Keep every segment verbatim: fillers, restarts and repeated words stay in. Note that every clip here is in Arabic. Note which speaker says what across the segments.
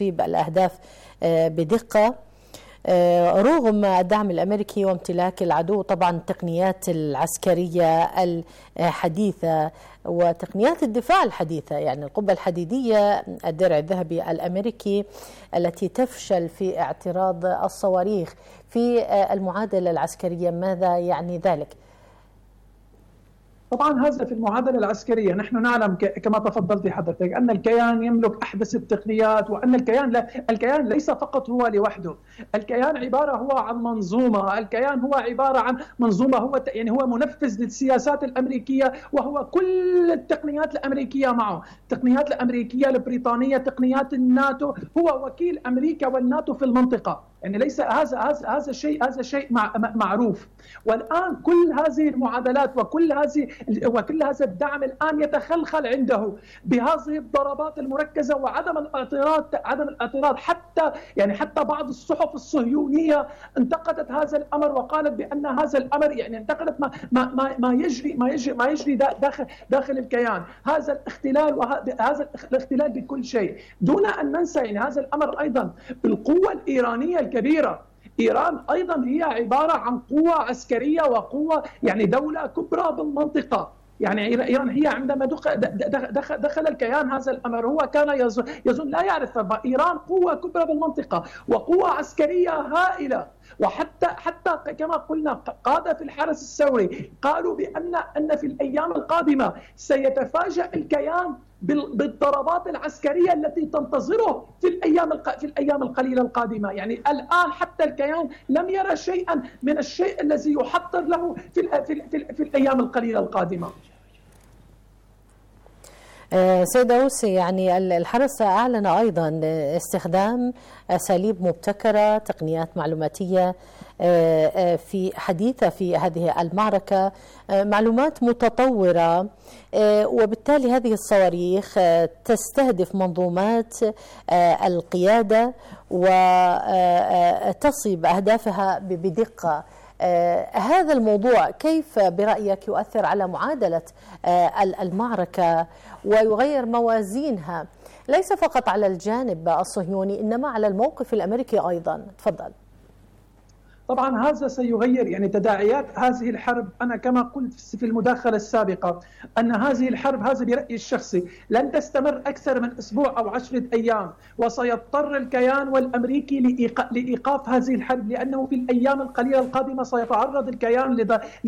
Speaker 1: الأهداف بدقة رغم الدعم الأمريكي وامتلاك العدو طبعا التقنيات العسكرية الحديثة وتقنيات الدفاع الحديثة، يعني القبة الحديدية الدرع الذهبي الأمريكي التي تفشل في اعتراض الصواريخ في المعادلة العسكرية. ماذا يعني ذلك؟
Speaker 2: طبعا هذا في المعادلة العسكرية نحن نعلم كما تفضلت حضرتك أن الكيان يملك أحدث التقنيات، وأن الكيان لا الكيان ليس فقط هو لوحده، الكيان عبارة هو عن منظومة، الكيان هو عبارة عن منظومة، هو يعني هو منفذ للسياسات الأمريكية، وهو كل التقنيات الأمريكية معه، التقنيات الأمريكية البريطانية، تقنيات الناتو، هو وكيل أمريكا والناتو في المنطقة، يعني ليس هذا هذا هذا شيء هذا شيء معروف. والآن كل هذه المعادلات وكل هذه وكل هذا الدعم الآن يتخلخل عنده بهذه الضربات المركزة وعدم الاعتراض عدم الاعتراض حتى يعني حتى بعض الصحف الصهيونية انتقدت هذا الأمر وقالت بأن هذا الأمر يعني انتقدت ما ما ما يجري ما يجري ما يجري داخل داخل الكيان، هذا الاختلال وهذا الاختلال بكل شيء، دون أن ننسى يعني هذا الأمر أيضا بالقوة الإيرانية الكبيرة. إيران أيضا هي عبارة عن قوة عسكرية وقوة يعني دولة كبرى بالمنطقة، يعني إيران هي عندما دخل, دخل, دخل الكيان هذا الأمر هو كان يظن, يظن لا يعرف إيران قوة كبرى بالمنطقة وقوة عسكرية هائلة، وحتى حتى كما قلنا قادة في الحرس الثوري قالوا بأن أن في الأيام القادمة سيتفاجأ الكيان بالضربات العسكرية التي تنتظره في الأيام في الأيام القليلة القادمة. يعني الآن حتى الكيان لم يرى شيئا من الشيء الذي يحضر له في في في, في الأيام القليلة القادمة.
Speaker 1: سيد أوسي، يعني الحرس أعلن أيضا استخدام أساليب مبتكرة، تقنيات معلوماتية في حديثة في هذه المعركة، معلومات متطورة، وبالتالي هذه الصواريخ تستهدف منظومات القيادة وتصيب أهدافها بدقة. هذا الموضوع كيف برأيك يؤثر على معادلة المعركة ويغير موازينها ليس فقط على الجانب الصهيوني إنما على الموقف الأمريكي أيضا؟ تفضل.
Speaker 2: طبعا هذا سيغير يعني تداعيات هذه الحرب. أنا كما قلت في المداخلة السابقة أن هذه الحرب، هذا برأيي الشخصي، لن تستمر أكثر من أسبوع أو عشرة أيام، وسيضطر الكيان والأمريكي لإيقاف هذه الحرب، لأنه في الأيام القليلة القادمة سيتعرض الكيان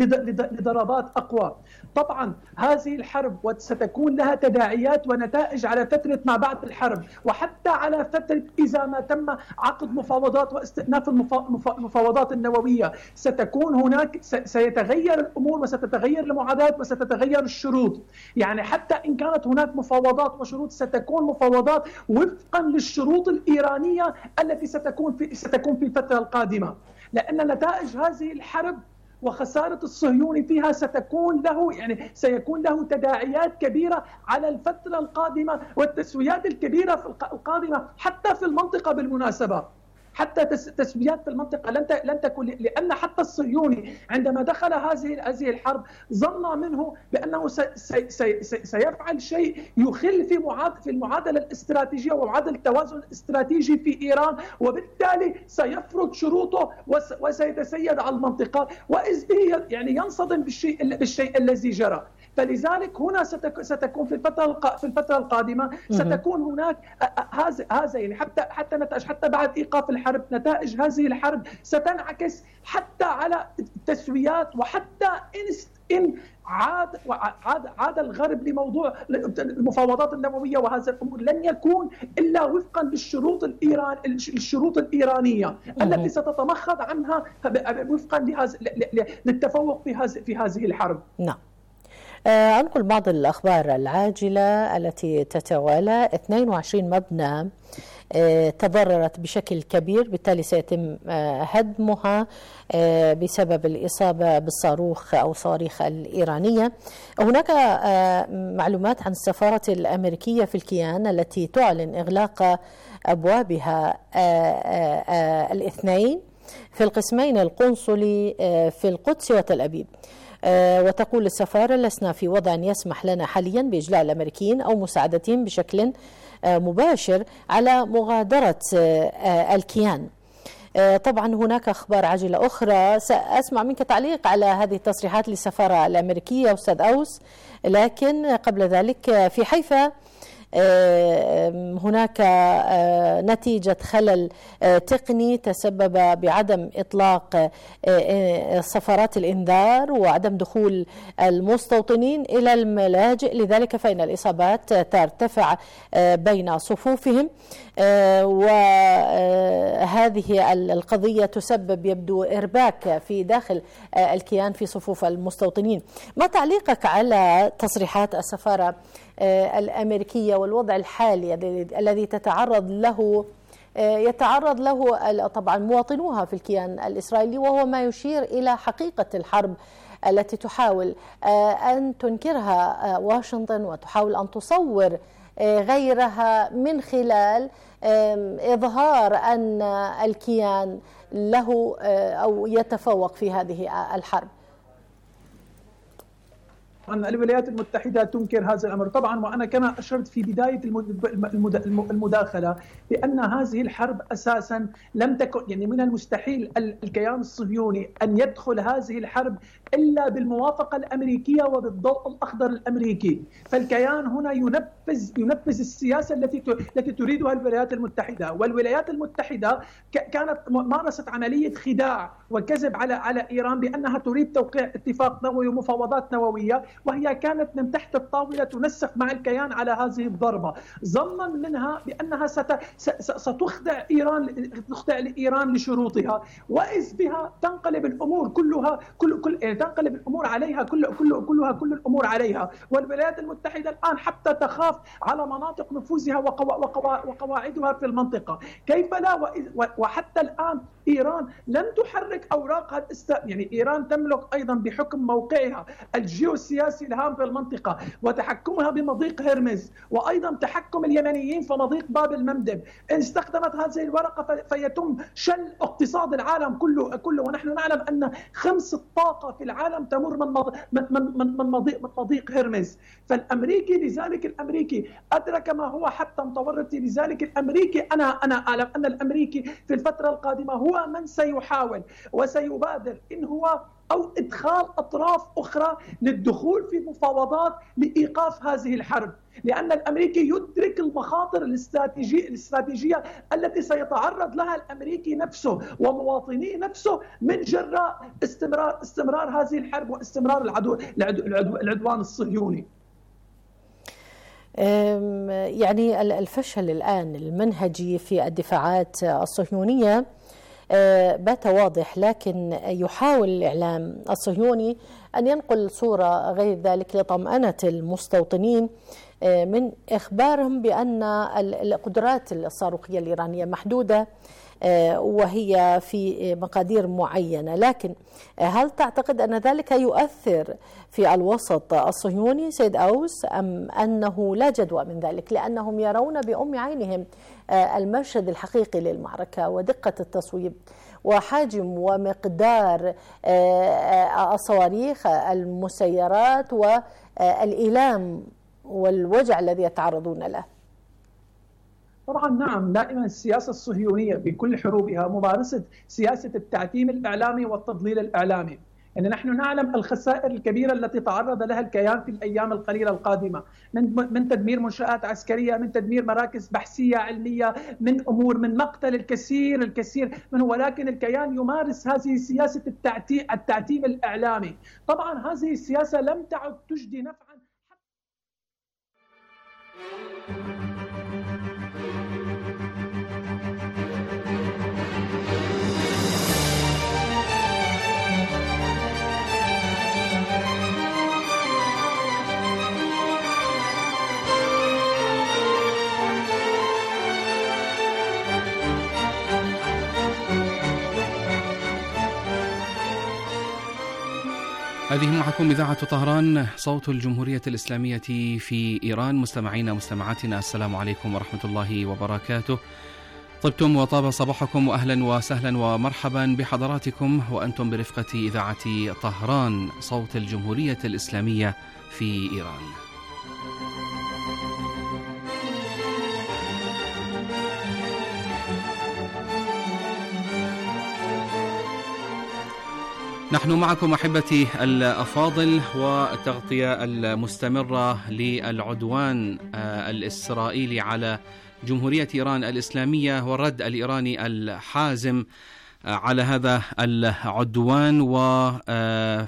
Speaker 2: لضربات أقوى. طبعا هذه الحرب ستكون لها تداعيات ونتائج على فترة ما بعد الحرب، وحتى على فترة إذا ما تم عقد مفاوضات واستئناف المفاوضات النووية، ستكون هناك سيتغير الأمور وستتغير المعادلات وستتغير الشروط. يعني حتى إن كانت هناك مفاوضات وشروط ستكون مفاوضات وفقا للشروط الإيرانية التي ستكون في ستكون في الفترة القادمة، لأن نتائج هذه الحرب وخسارة الصهيوني فيها ستكون له يعني سيكون له تداعيات كبيرة على الفترة القادمة والتسويات الكبيرة في القادمة حتى في المنطقة بالمناسبة. حتى تسويات في المنطقة لن لن تكون، لأن حتى الصهيوني عندما دخل هذه هذه الحرب ظن منه بأنه سيفعل شيء يخل في معادلة في المعادلة الاستراتيجية ومعادلة التوازن الاستراتيجي في إيران، وبالتالي سيفرض شروطه وسيتسيد على المنطقة، وإذ به يعني ينصدم بالشيء بالشيء الذي جرى. فلذلك هنا ستكون في الفترة في الفترة القادمة ستكون هناك هذا هذا يعني حتى حتى نتائج حتى بعد إيقاف الحرب، نتائج هذه الحرب ستنعكس حتى على التسويات، وحتى إن إن عاد عاد عاد الغرب لموضوع المفاوضات النووية وهذا الأمور لن يكون إلا وفقا للشروط الإيران الشروط الإيرانية التي ستتمخض عنها وفقا لهذا للتفوق في هذه في هذه الحرب.
Speaker 1: نعم. أنقل بعض الأخبار العاجلة التي تتوالى. اثنين وعشرين مبنى تضررت بشكل كبير، بالتالي سيتم هدمها بسبب الإصابة بالصاروخ أو صواريخ الإيرانية. هناك معلومات عن السفارة الأمريكية في الكيان التي تعلن إغلاق أبوابها الاثنين في القسمين القنصلي في القدس وتل أبيب. وتقول السفارة: لسنا في وضع يسمح لنا حاليا بإجلاء الأمريكيين أو مساعدتهم بشكل مباشر على مغادرة الكيان. طبعا هناك أخبار عاجلة أخرى، سأسمع منك تعليق على هذه التصريحات للسفارة الأمريكية أستاذ أوس، لكن قبل ذلك في حيفا هناك نتيجة خلل تقني تسبب بعدم إطلاق صفارات الإنذار وعدم دخول المستوطنين إلى الملاجئ، لذلك فإن الإصابات ترتفع بين صفوفهم، وهذه القضية تسبب يبدو إرباك في داخل الكيان في صفوف المستوطنين. ما تعليقك على تصريحات السفارة الأمريكية والوضع الحالي الذي تتعرض له يتعرض له طبعا مواطنوها في الكيان الإسرائيلي، وهو ما يشير إلى حقيقة الحرب التي تحاول أن تنكرها واشنطن وتحاول أن تصور غيرها من خلال إظهار أن الكيان له أو يتفوق في هذه الحرب؟
Speaker 2: أن الولايات المتحدة تنكر هذا الأمر طبعا، وأنا كما أشرت في بداية المداخلة بأن هذه الحرب أساسا لم تكن، يعني من المستحيل الكيان الصهيوني أن يدخل هذه الحرب إلا بالموافقة الأمريكية وبالضوء الأخضر الأمريكي، فالكيان هنا ينفذ ينفذ السياسة التي التي تريدها الولايات المتحدة، والولايات المتحدة كانت مارست عملية خداع وكذب على على إيران بأنها تريد توقيع اتفاق نووي ومفاوضات نووية، وهي كانت من تحت الطاولة تنسق مع الكيان على هذه الضربة، ظنا منها بأنها ست... ستخضع إيران تخضع لإيران لشروطها، وإذ بها تنقلب الأمور كلها كل كل تنقلب الأمور عليها كل كل كلها كل الأمور عليها، والولايات المتحدة الآن حتى تخاف على مناطق نفوذها وقوا... وقوا... وقواعدها في المنطقة، كيف لا؟ وإذ... وحتى الآن إيران لم تحرك أوراقها الاست... يعني إيران تملك أيضا بحكم موقعها الجيوسياسي الهام في المنطقة وتحكمها بمضيق هرمز، وأيضا تحكم اليمنيين في مضيق باب المندب، إن استخدمت هذه الورقة فيتم شل اقتصاد العالم كله كله ونحن نعلم أن خمس الطاقة في العالم تمر من مض... من من من, من مضيق من مضيق هرمز، فالأمريكي لذلك الأمريكي أدرك ما هو حتى متورطي، لذلك الأمريكي أنا أنا أعلم أن الأمريكي في الفترة القادمة هو من سيحاول وسيبادر إن هو أو إدخال أطراف أخرى للدخول في مفاوضات لإيقاف هذه الحرب، لأن الأمريكي يدرك المخاطر الاستراتيجية الاستراتيجية التي سيتعرض لها الأمريكي نفسه ومواطنيه نفسه من جراء استمرار استمرار هذه الحرب واستمرار العدو العدو العدوان الصهيوني.
Speaker 1: يعني الفشل الآن المنهجي في الدفاعات الصهيونية بات واضح، لكن يحاول الإعلام الصهيوني أن ينقل صورة غير ذلك لطمأنة المستوطنين من إخبارهم بأن القدرات الصاروخية الإيرانية محدودة وهي في مقادير معينة، لكن هل تعتقد أن ذلك يؤثر في الوسط الصهيوني سيد أوس، أم أنه لا جدوى من ذلك لأنهم يرون بأم عينهم المشهد الحقيقي للمعركة ودقة التصويب وحجم ومقدار الصواريخ المسيرات والإيلام والوجع الذي يتعرضون له؟
Speaker 2: طبعا نعم، دائما السياسة الصهيونية بكل حروبها ممارسة سياسة التعتيم الإعلامي والتضليل الإعلامي، يعني نحن نعلم الخسائر الكبيرة التي تعرض لها الكيان في الأيام القليلة القادمة، من من تدمير منشآت عسكرية، من تدمير مراكز بحثية علمية، من أمور من مقتل الكثير الكثير منه، ولكن الكيان يمارس هذه سياسة التعتيم التعتيم الإعلامي. طبعا هذه السياسة لم تعد تجدي نفعا.
Speaker 3: هذه معكم إذاعة طهران صوت الجمهورية الإسلامية في إيران. مستمعينا مستمعاتنا السلام عليكم ورحمة الله وبركاته. طبتم وطاب صباحكم، وأهلا وسهلا ومرحبا بحضراتكم وأنتم برفقة إذاعة طهران صوت الجمهورية الإسلامية في إيران. نحن معكم أحبتي الأفاضل، والتغطية المستمرة للعدوان الإسرائيلي على جمهورية إيران الإسلامية والرد الإيراني الحازم على هذا العدوان. وفي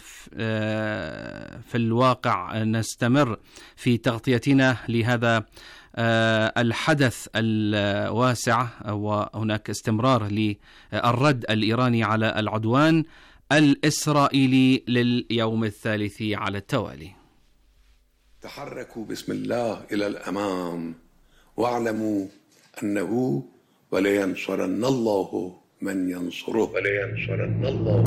Speaker 3: الواقع نستمر في تغطيتنا لهذا الحدث الواسع، وهناك استمرار للرد الإيراني على العدوان الإسرائيلي لليوم الثالث على التوالي.
Speaker 4: تحركوا بسم الله إلى الأمام واعلموا أنه ولينصرن الله من ينصره ولينصرن الله.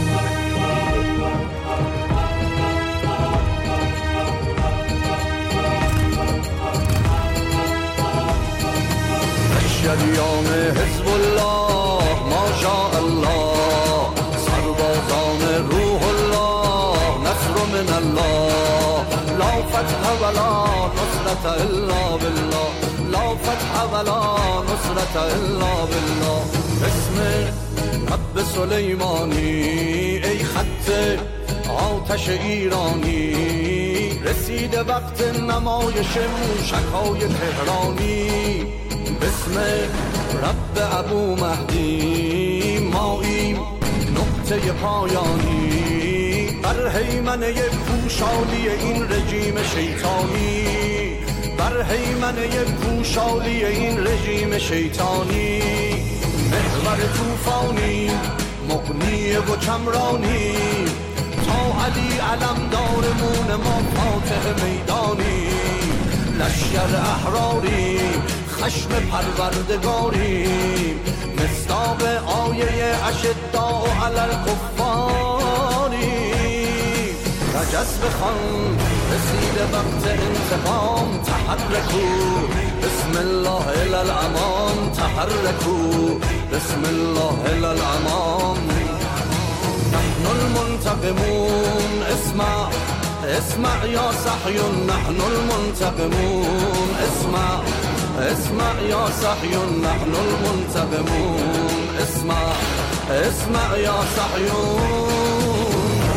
Speaker 5: الشریان حزب الله ما شاء الله، سربازان روح الله نصر من الله، لا فتح ولا نصرة الا بالله، لا فتح ولا نصرة الا بالله. اسم رب سلیمانی ای خط آتش ایرانی، رسیده وقت نمایش موشک‌های تهرانی. اسم رب ابو مهدی ماییم نقطه پایانی، بر هیمنه پوشالی این رژیم شیطانی، بر هیمنه پوشالی این رژیم شیطانی. محور طوفانی مغنی و چمرانی، تا علی علمدارمون ما فاتح میدانی. لشکر احراری خشم پروردگاری، مصداق آیه اشداء علی الکفاری. رجز بخوان رسید وقت انتقام، تحرکو بسم الله الی الامام، تحرکو بسم الله الی الامام. نحن المنتقمون اسمع اسمع یا صحیون، نحن المنتقمون اسمع اسمع یا صحیون، نحن المنتقمون اسمع اسمع یا صحیون.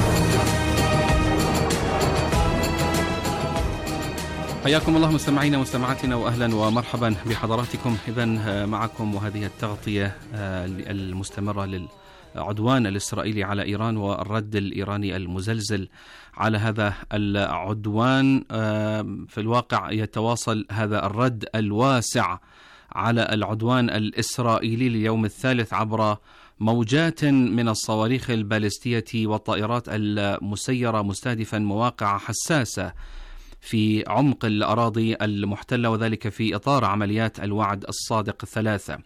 Speaker 3: حياكم الله مستمعينا ومستمعاتنا، وأهلا ومرحبا بحضراتكم. إذن معكم وهذه التغطية المستمرة للعدوان الإسرائيلي على إيران والرد الإيراني المزلزل على هذا العدوان. في الواقع يتواصل هذا الرد الواسع على العدوان الإسرائيلي لليوم الثالث عبر موجات من الصواريخ البالستية والطائرات المسيرة، مستهدفا مواقع حساسة في عمق الأراضي المحتلة، وذلك في إطار عمليات الوعد الصادق الثلاثة.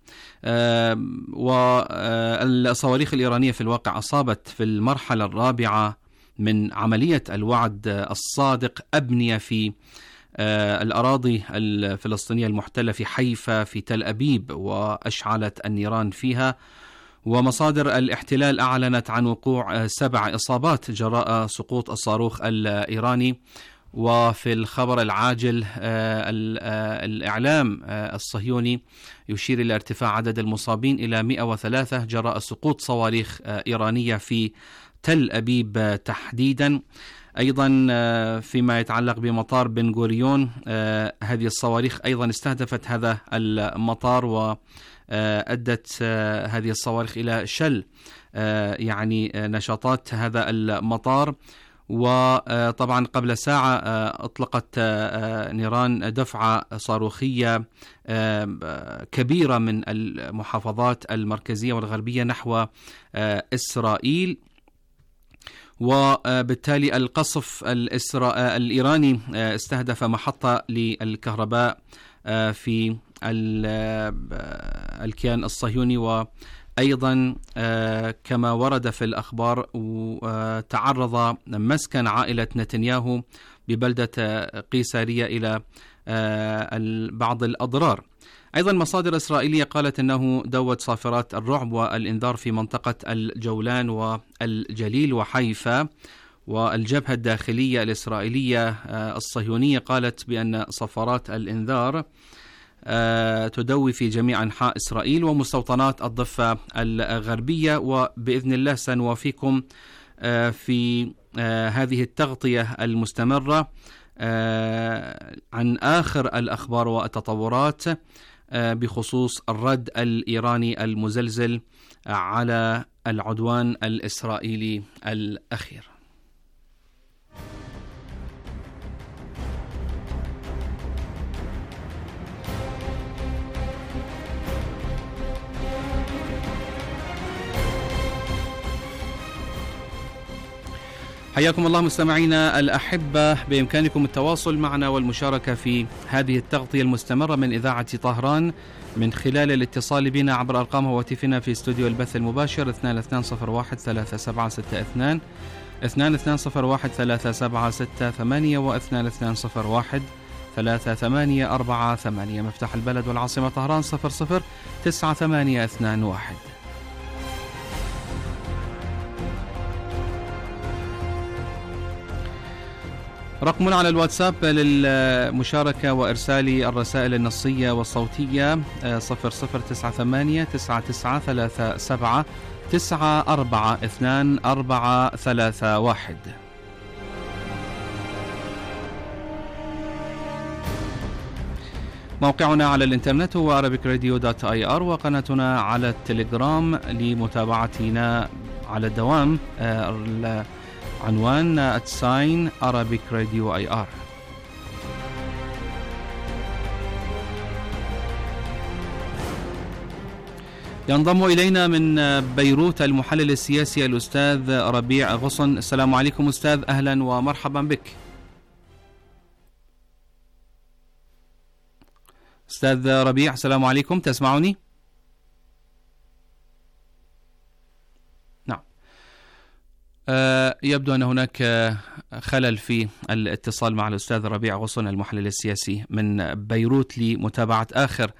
Speaker 3: والصواريخ الإيرانية في الواقع أصابت في المرحلة الرابعة من عملية الوعد الصادق أبنية في الأراضي الفلسطينية المحتلة في حيفا في تل أبيب، وأشعلت النيران فيها. ومصادر الاحتلال أعلنت عن وقوع سبع إصابات جراء سقوط الصاروخ الإيراني. وفي الخبر العاجل الإعلام الصهيوني يشير إلى ارتفاع عدد المصابين إلى مئة وثلاثة جراء سقوط صواريخ إيرانية في تل أبيب تحديدا. أيضا فيما يتعلق بمطار بن غوريون، هذه الصواريخ أيضا استهدفت هذا المطار، وأدت هذه الصواريخ إلى شل يعني نشاطات هذا المطار. وطبعا قبل ساعة أطلقت نيران دفعة صاروخية كبيرة من المحافظات المركزية والغربية نحو إسرائيل، وبالتالي القصف الإيراني استهدف محطة للكهرباء في الكيان الصهيوني. و أيضا كما ورد في الأخبار تعرض مسكن عائلة نتنياهو ببلدة قيسارية إلى بعض الأضرار. أيضا مصادر إسرائيلية قالت أنه دوت صافرات الرعب والإنذار في منطقة الجولان والجليل وحيفا. والجبهة الداخلية الإسرائيلية الصهيونية قالت بأن صفارات الإنذار تدوي في جميع أنحاء إسرائيل ومستوطنات الضفة الغربية. وبإذن الله سنوافيكم في هذه التغطية المستمرة عن آخر الأخبار والتطورات بخصوص الرد الإيراني المزلزل على العدوان الإسرائيلي الأخير. حياكم الله مستمعينا الأحبة، بإمكانكم التواصل معنا والمشاركة في هذه التغطية المستمرة من إذاعة طهران من خلال الاتصال بنا عبر أرقام هواتفنا في استوديو البث المباشر اثنان اثنان صفر واحد ثلاثة سبعة ستة اثنان اثنان اثنان صفر واحد ثلاثة سبعة ستة ثمانية واثنان اثنان صفر واحد ثلاثة ثمانية أربعة ثمانية. مفتاح البلد والعاصمة طهران صفر صفر تسعة ثمانية اثنان واحد. رقمنا على الواتساب للمشاركة وإرسال الرسائل النصية والصوتية صفر صفر تسعة ثمانية تسعة تسعة ثلاثة سبعة تسعة أربعة اثنان أربعة ثلاثة واحد. موقعنا على الإنترنت هو arabic radio dot i r وقناتنا على التليجرام لمتابعتنا على الدوام عنوان اتساين Arabic Radio اي ار. ينضم إلينا من بيروت المحلل السياسي الأستاذ ربيع غصن. السلام عليكم أستاذ، أهلا ومرحبا بك. أستاذ ربيع السلام عليكم، تسمعني؟ يبدو أن هناك خلل في الاتصال مع الأستاذ ربيع غصن المحلل السياسي من بيروت لمتابعة آخر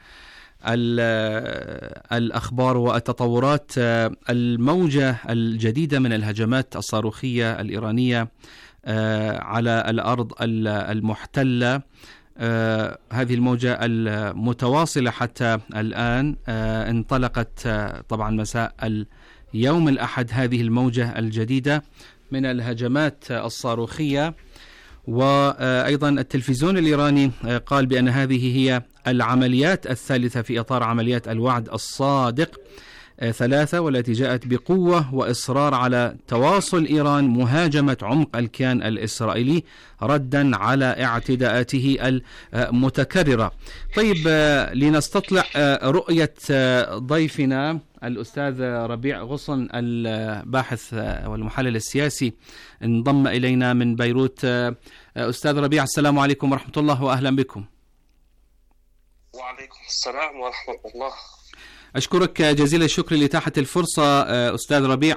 Speaker 3: الأخبار والتطورات. الموجة الجديدة من الهجمات الصاروخية الإيرانية على الأرض المحتلة، هذه الموجة المتواصلة حتى الآن انطلقت طبعا مساء يوم الأحد هذه الموجة الجديدة من الهجمات الصاروخية. وأيضا التلفزيون الإيراني قال بأن هذه هي العمليات الثالثة في إطار عمليات الوعد الصادق ثلاثة، والتي جاءت بقوة وإصرار على تواصل إيران مهاجمة عمق الكيان الإسرائيلي ردا على اعتداءاته المتكررة. طيب، لنستطلع رؤية ضيفنا الأستاذ ربيع غصن الباحث والمحلل السياسي انضم إلينا من بيروت. أستاذ ربيع السلام عليكم ورحمة الله وأهلا بكم.
Speaker 6: وعليكم السلام ورحمة الله.
Speaker 3: أشكرك جزيل الشكر لإتاحة الفرصة. أستاذ ربيع،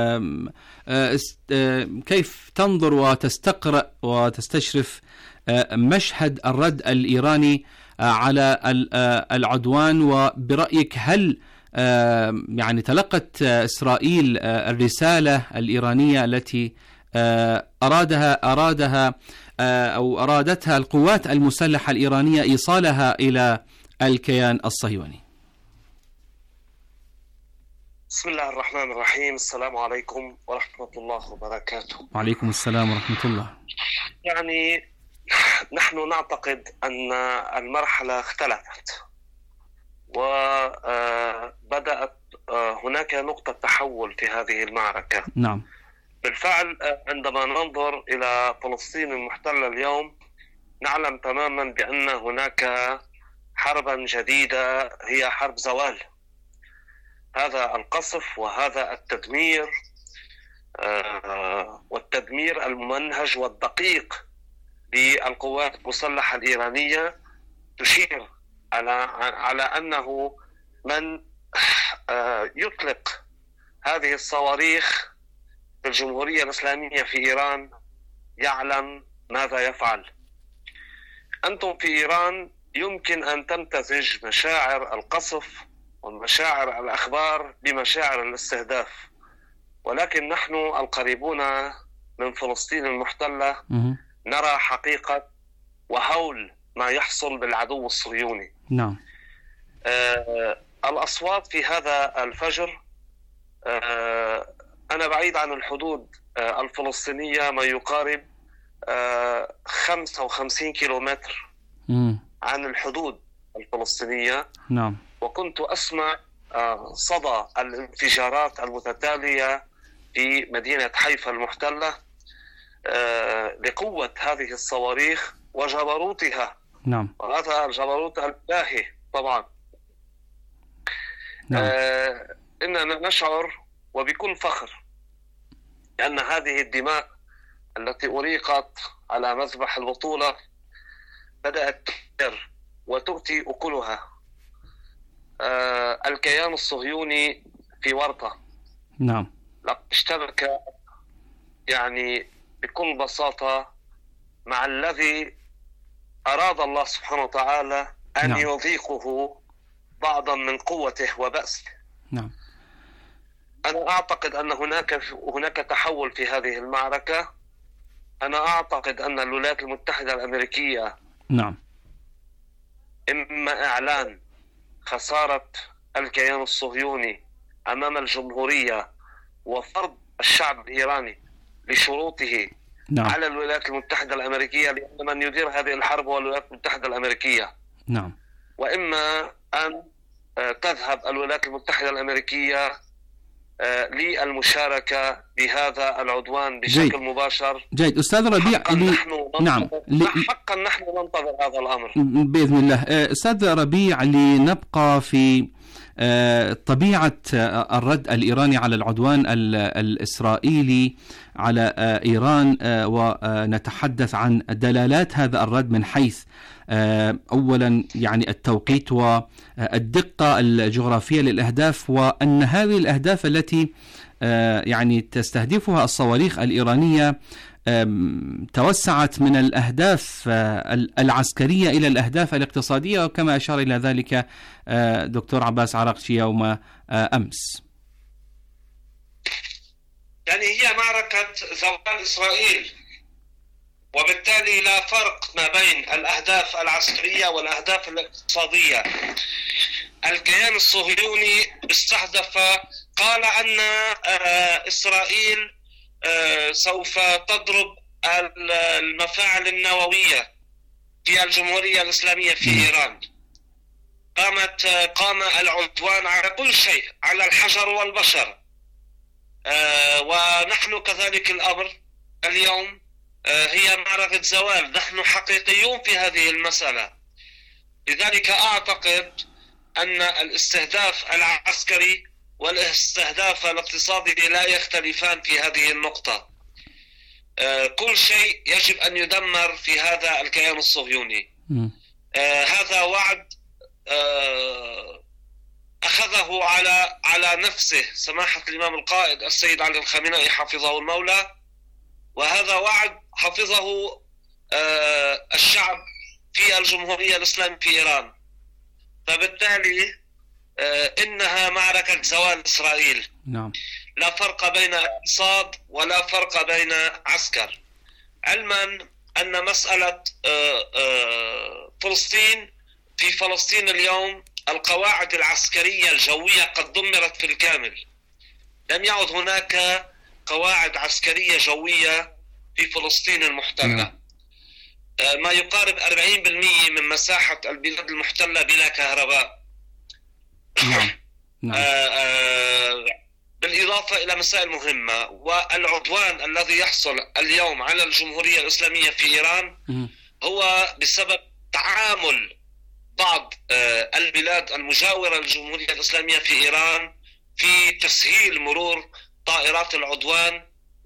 Speaker 3: كيف تنظر وتستقرأ وتستشرف مشهد الرد الإيراني على العدوان، وبرأيك هل يعني تلقت إسرائيل الرسالة الإيرانية التي أرادها أرادها أو أرادتها القوات المسلحة الإيرانية إيصالها إلى الكيان الصهيوني؟
Speaker 6: بسم الله الرحمن الرحيم. السلام عليكم ورحمة الله وبركاته.
Speaker 3: وعليكم السلام ورحمة الله.
Speaker 6: يعني نحن نعتقد أن المرحلة اختلفت وبدأت هناك نقطة تحول في هذه المعركة.
Speaker 3: نعم
Speaker 6: بالفعل، عندما ننظر إلى فلسطين المحتلة اليوم نعلم تماما بأن هناك حربا جديدة هي حرب زوال. هذا القصف وهذا التدمير والتدمير الممنهج والدقيق بالقوات المسلحة الإيرانية تشير على على أنه من يطلق هذه الصواريخ في الجمهورية الإسلامية في إيران يعلم ماذا يفعل. أنتم في إيران يمكن أن تمتزج مشاعر القصف ومشاعر الأخبار بمشاعر الاستهداف، ولكن نحن القريبون من فلسطين المحتلة نرى حقيقة وهول ما يحصل بالعدو الصهيوني.
Speaker 3: نعم.
Speaker 6: آه الأصوات في هذا الفجر، آه أنا بعيد عن الحدود آه الفلسطينية ما يقارب آه خمسة وخمسين كيلومتر عن الحدود الفلسطينية.
Speaker 3: نعم.
Speaker 6: وكنت أسمع آه صدى الانفجارات المتتالية في مدينة حيفا المحتلة آه لقوة هذه الصواريخ وجبروتها.
Speaker 3: نعم.
Speaker 6: وهذا الجبروت الإلهي طبعا.
Speaker 3: نعم.
Speaker 6: آه إننا نشعر وبكل فخر أن هذه الدماء التي أريقت على مذبح البطولة بدأت تكبر وتؤتي أكلها. آه الكيان الصهيوني في ورطة.
Speaker 3: نعم.
Speaker 6: لقد اشتبك يعني بكل بساطة مع الذي أراد الله سبحانه وتعالى أن
Speaker 3: نعم.
Speaker 6: يذيقه بعضا من قوته وبأسه.
Speaker 3: نعم.
Speaker 6: أنا أعتقد أن هناك هناك تحول في هذه المعركة. أنا أعتقد أن الولايات المتحدة الأمريكية
Speaker 3: نعم
Speaker 6: إما إعلان خسارة الكيان الصهيوني أمام الجمهورية وفرض الشعب الإيراني لشروطه
Speaker 3: نعم.
Speaker 6: على الولايات المتحدة الأمريكية، لأن من يدير هذه الحرب هو الولايات المتحدة الأمريكية.
Speaker 3: نعم.
Speaker 6: وإما أن تذهب الولايات المتحدة الأمريكية للمشاركة بهذا العدوان بشكل
Speaker 3: جيد.
Speaker 6: مباشر.
Speaker 3: جيد. أستاذ ربيع
Speaker 6: حقا
Speaker 3: لي...
Speaker 6: نحن
Speaker 3: نعم
Speaker 6: لي... حقا نحن ننتظر هذا الأمر
Speaker 3: بإذن الله. أستاذ ربيع، لنبقى في طبيعة الرد الإيراني على العدوان الإسرائيلي على إيران، ونتحدث عن دلالات هذا الرد من حيث أولا يعني التوقيت والدقة الجغرافية للأهداف، وأن هذه الأهداف التي يعني تستهدفها الصواريخ الإيرانية توسعت من الأهداف العسكرية إلى الأهداف الاقتصادية، وكما أشار إلى ذلك دكتور عباس عراقشي يوم أمس.
Speaker 6: يعني هي معركة زوال إسرائيل، وبالتالي لا فرق ما بين الأهداف العسكرية والأهداف الاقتصادية. الكيان الصهيوني استهدف، قال أن إسرائيل سوف تضرب المفاعل النووية في الجمهورية الإسلامية في إيران. قامت قام العدوان على كل شيء، على الحجر والبشر. ونحن كذلك الأمر اليوم هي معركة زوال. نحن حقيقيون في هذه المسألة. لذلك أعتقد أن الاستهداف العسكري والاستهداف الاقتصادي لا يختلفان في هذه النقطة. كل شيء يجب أن يدمر في هذا الكيان الصهيوني. هذا وعد أخذه على على نفسه سماحة الإمام القائد السيد علي الخامنئي حفظه المولى، وهذا وعد حفظه الشعب في الجمهورية الإسلامية في إيران. فبالتالي إنها معركة زوال إسرائيل.
Speaker 3: نعم.
Speaker 6: لا فرق بين اقتصاد ولا فرق بين عسكر. علما أن مسألة فلسطين، في فلسطين اليوم القواعد العسكرية الجوية قد دمرت في الكامل. لم يعد هناك قواعد عسكرية جوية في فلسطين المحتلة.
Speaker 3: نعم.
Speaker 6: ما يقارب أربعين بالمئة من مساحة البلاد المحتلة بلا كهرباء.
Speaker 3: نعم. نعم.
Speaker 6: آآ آآ بالإضافة إلى مسائل مهمة، والعدوان الذي يحصل اليوم على الجمهورية الإسلامية في إيران هو بسبب تعامل بعض البلاد المجاورة للجمهورية الإسلامية في إيران في تسهيل مرور طائرات العدوان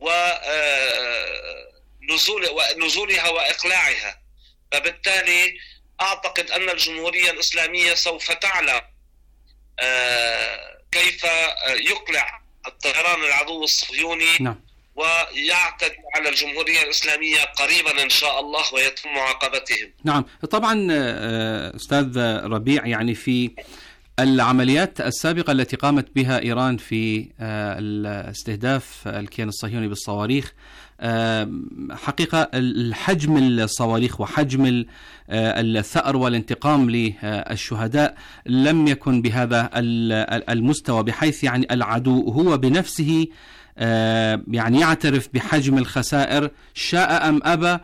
Speaker 6: ونزولها وإقلاعها. فبالتالي أعتقد أن الجمهورية الإسلامية سوف تعلم كيف يقلع الطيران العدو الصهيوني.
Speaker 3: نعم.
Speaker 6: ويعتدي على الجمهورية الإسلامية قريبا إن شاء الله ويتم معاقبتهم.
Speaker 3: نعم طبعا أستاذ ربيع، يعني في العمليات السابقة التي قامت بها إيران في استهداف الكيان الصهيوني بالصواريخ، حقيقة الحجم الصواريخ وحجم الثأر والانتقام للشهداء لم يكن بهذا المستوى، بحيث يعني العدو هو بنفسه يعني يعترف بحجم الخسائر شاء أم أبى،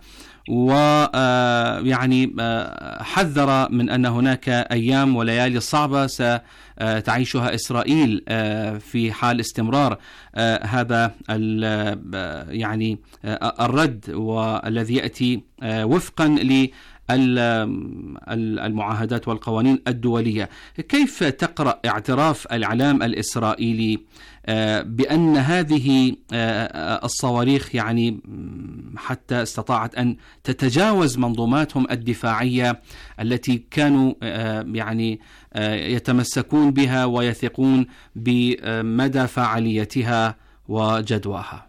Speaker 3: ويعني حذر من أن هناك أيام وليالي صعبة ستعيشها إسرائيل في حال استمرار هذا يعني الرد، والذي يأتي وفقا للمعاهدات والقوانين الدولية. كيف تقرأ اعتراف الإعلام الإسرائيلي بأن هذه الصواريخ يعني حتى استطاعت أن تتجاوز منظوماتهم الدفاعية التي كانوا يعني يتمسكون بها ويثقون بمدى فاعليتها وجدواها؟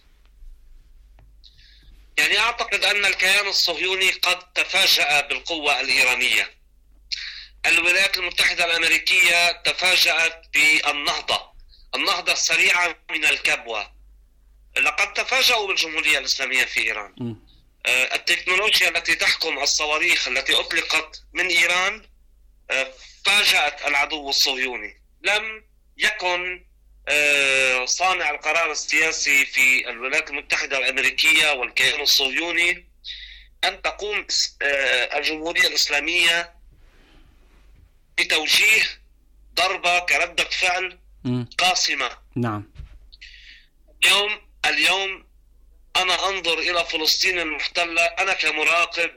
Speaker 6: يعني أعتقد أن الكيان الصهيوني قد تفاجأ بالقوة الإيرانية. الولايات المتحدة الأمريكية تفاجأت بالنهضة النهضة السريعة من الكبوة. لقد تفاجأوا بالجمهورية الإسلامية في إيران. م. التكنولوجيا التي تحكم الصواريخ التي أطلقت من إيران فاجأت العدو الصهيوني. لم يكن صانع القرار السياسي في الولايات المتحدة الأمريكية والكيان الصهيوني أن تقوم الجمهورية الإسلامية بتوجيه ضربة كردة فعل قاسمة.
Speaker 3: نعم.
Speaker 6: اليوم اليوم أنا أنظر إلى فلسطين المحتلة، أنا كمراقب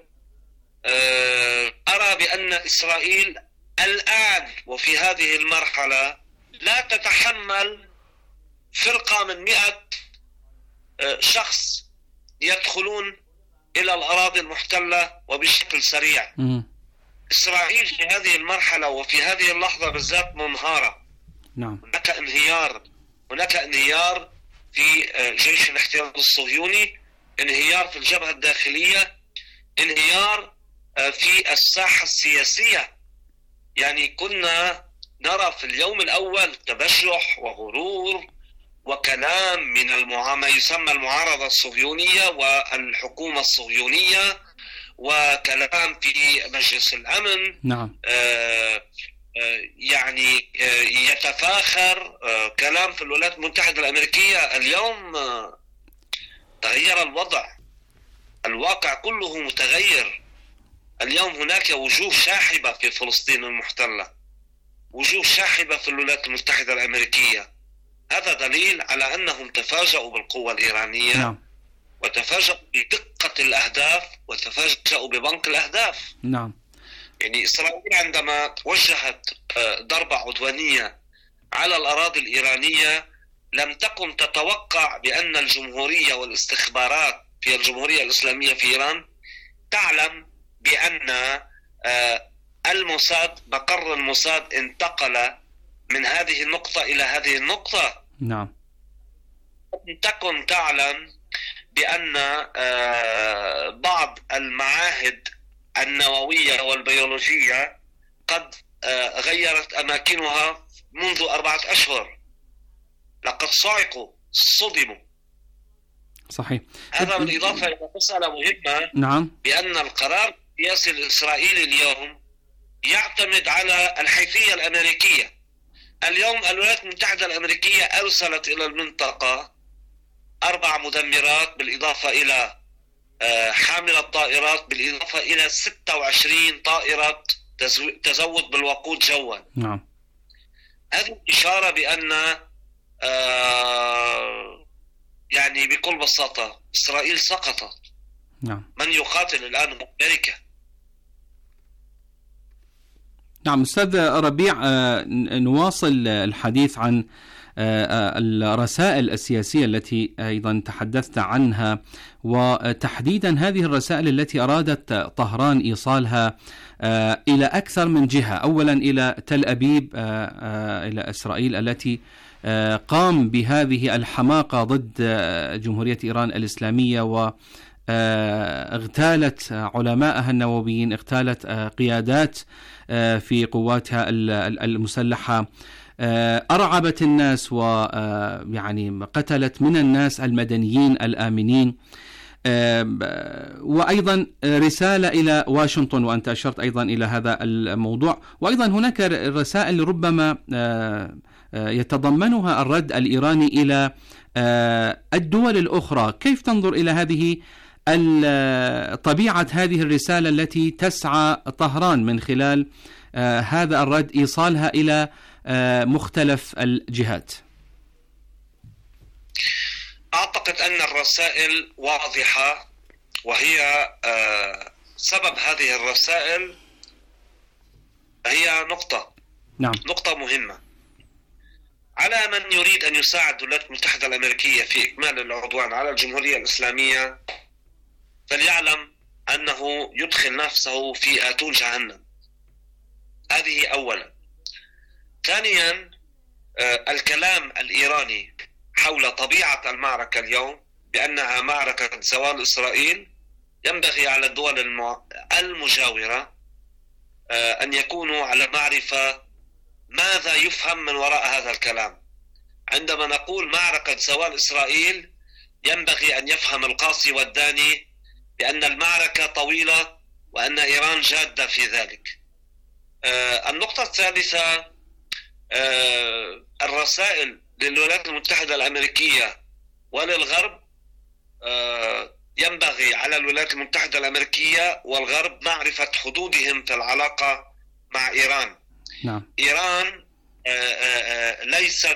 Speaker 6: أرى بأن إسرائيل الآن وفي هذه المرحلة لا تتحمل فرقة من مئة شخص يدخلون إلى الأراضي المحتلة وبشكل سريع. م. إسرائيل في هذه المرحلة وفي هذه اللحظة بالذات منهارة.
Speaker 3: نعم.
Speaker 6: هناك انهيار هناك انهيار في جيش الاحتلال الصهيوني، انهيار في الجبهة الداخلية، انهيار في الساحة السياسية. يعني كنا نرى في اليوم الأول تبجح وغرور وكلام من المع... ما يسمى المعارضة الصهيونية والحكومة الصهيونية، وكلام في مجلس الأمن.
Speaker 3: نعم.
Speaker 6: آه يعني يتفاخر كلام في الولايات المتحدة الأمريكية. اليوم تغير الوضع، الواقع كله متغير. اليوم هناك وجوه شاحبة في فلسطين المحتلة، وجوه شاحبة في الولايات المتحدة الأمريكية. هذا دليل على أنهم تفاجؤوا بالقوة الإيرانية.
Speaker 3: نعم.
Speaker 6: وتفاجؤوا بدقة الأهداف وتفاجؤوا ببنك الأهداف.
Speaker 3: نعم.
Speaker 6: يعني إسرائيل عندما وجهت ضربة عدوانية على الأراضي الإيرانية لم تكن تتوقع بأن الجمهورية والاستخبارات في الجمهورية الإسلامية في إيران تعلم بأن الموساد، مقر الموساد انتقل من هذه النقطة إلى هذه النقطة.
Speaker 3: نعم.
Speaker 6: لم تكن تعلم بأن بعض المعاهد النووية والبيولوجية قد غيرت أماكنها منذ أربعة أشهر. لقد صعقوا، صدموا.
Speaker 3: صحيح.
Speaker 6: هذا بالإضافة إلى مسألة مهمة.
Speaker 3: نعم.
Speaker 6: بأن القرار السياسي الإسرائيلي اليوم يعتمد على الحيثية الأمريكية. اليوم الولايات المتحدة الأمريكية أرسلت إلى المنطقة أربع مدمرات بالإضافة إلى حاملة طائرات، بالإضافة إلى ستة وعشرين طائرة تزود بالوقود جوا.
Speaker 3: نعم.
Speaker 6: هذه إشارة بأن آه يعني بكل بساطة إسرائيل سقطت.
Speaker 3: نعم.
Speaker 6: من يقاتل الآن أمريكا.
Speaker 3: نعم أستاذ ربيع، نواصل الحديث عن الرسائل السياسية التي أيضا تحدثت عنها، وتحديدا هذه الرسائل التي أرادت طهران إيصالها إلى أكثر من جهة. أولا إلى تل أبيب، إلى إسرائيل التي قام بهذه الحماقة ضد جمهورية إيران الإسلامية، واغتالت علماءها النوويين، اغتالت قيادات في قواتها المسلحة، أرعبت الناس ويعني قتلت من الناس المدنيين الآمنين. وأيضا رسالة إلى واشنطن، وأنت أشرت أيضا إلى هذا الموضوع، وأيضا هناك رسائل ربما يتضمنها الرد الإيراني إلى الدول الأخرى. كيف تنظر إلى هذه طبيعة هذه الرسالة التي تسعى طهران من خلال هذا الرد إيصالها إلى مختلف الجهات؟
Speaker 6: أعتقد أن الرسائل واضحة، وهي سبب هذه الرسائل هي نقطة
Speaker 3: نعم.
Speaker 6: نقطة مهمة. على من يريد أن يساعد الولايات المتحدة الأمريكية في إكمال العدوان على الجمهورية الإسلامية فليعلم أنه يدخل نفسه في آتون جهنم. هذه أولا. ثانيا، الكلام الإيراني حول طبيعة المعركة اليوم بأنها معركة زوال إسرائيل، ينبغي على الدول المجاورة أن يكونوا على معرفة ماذا يفهم من وراء هذا الكلام. عندما نقول معركة زوال إسرائيل ينبغي أن يفهم القاصي والداني بأن المعركة طويلة وأن إيران جادة في ذلك. النقطة الثالثة، الرسائل للولايات المتحدة الأمريكية وللغرب، ينبغي على الولايات المتحدة الأمريكية والغرب معرفة حدودهم في العلاقة مع إيران.
Speaker 3: نعم.
Speaker 6: إيران ليست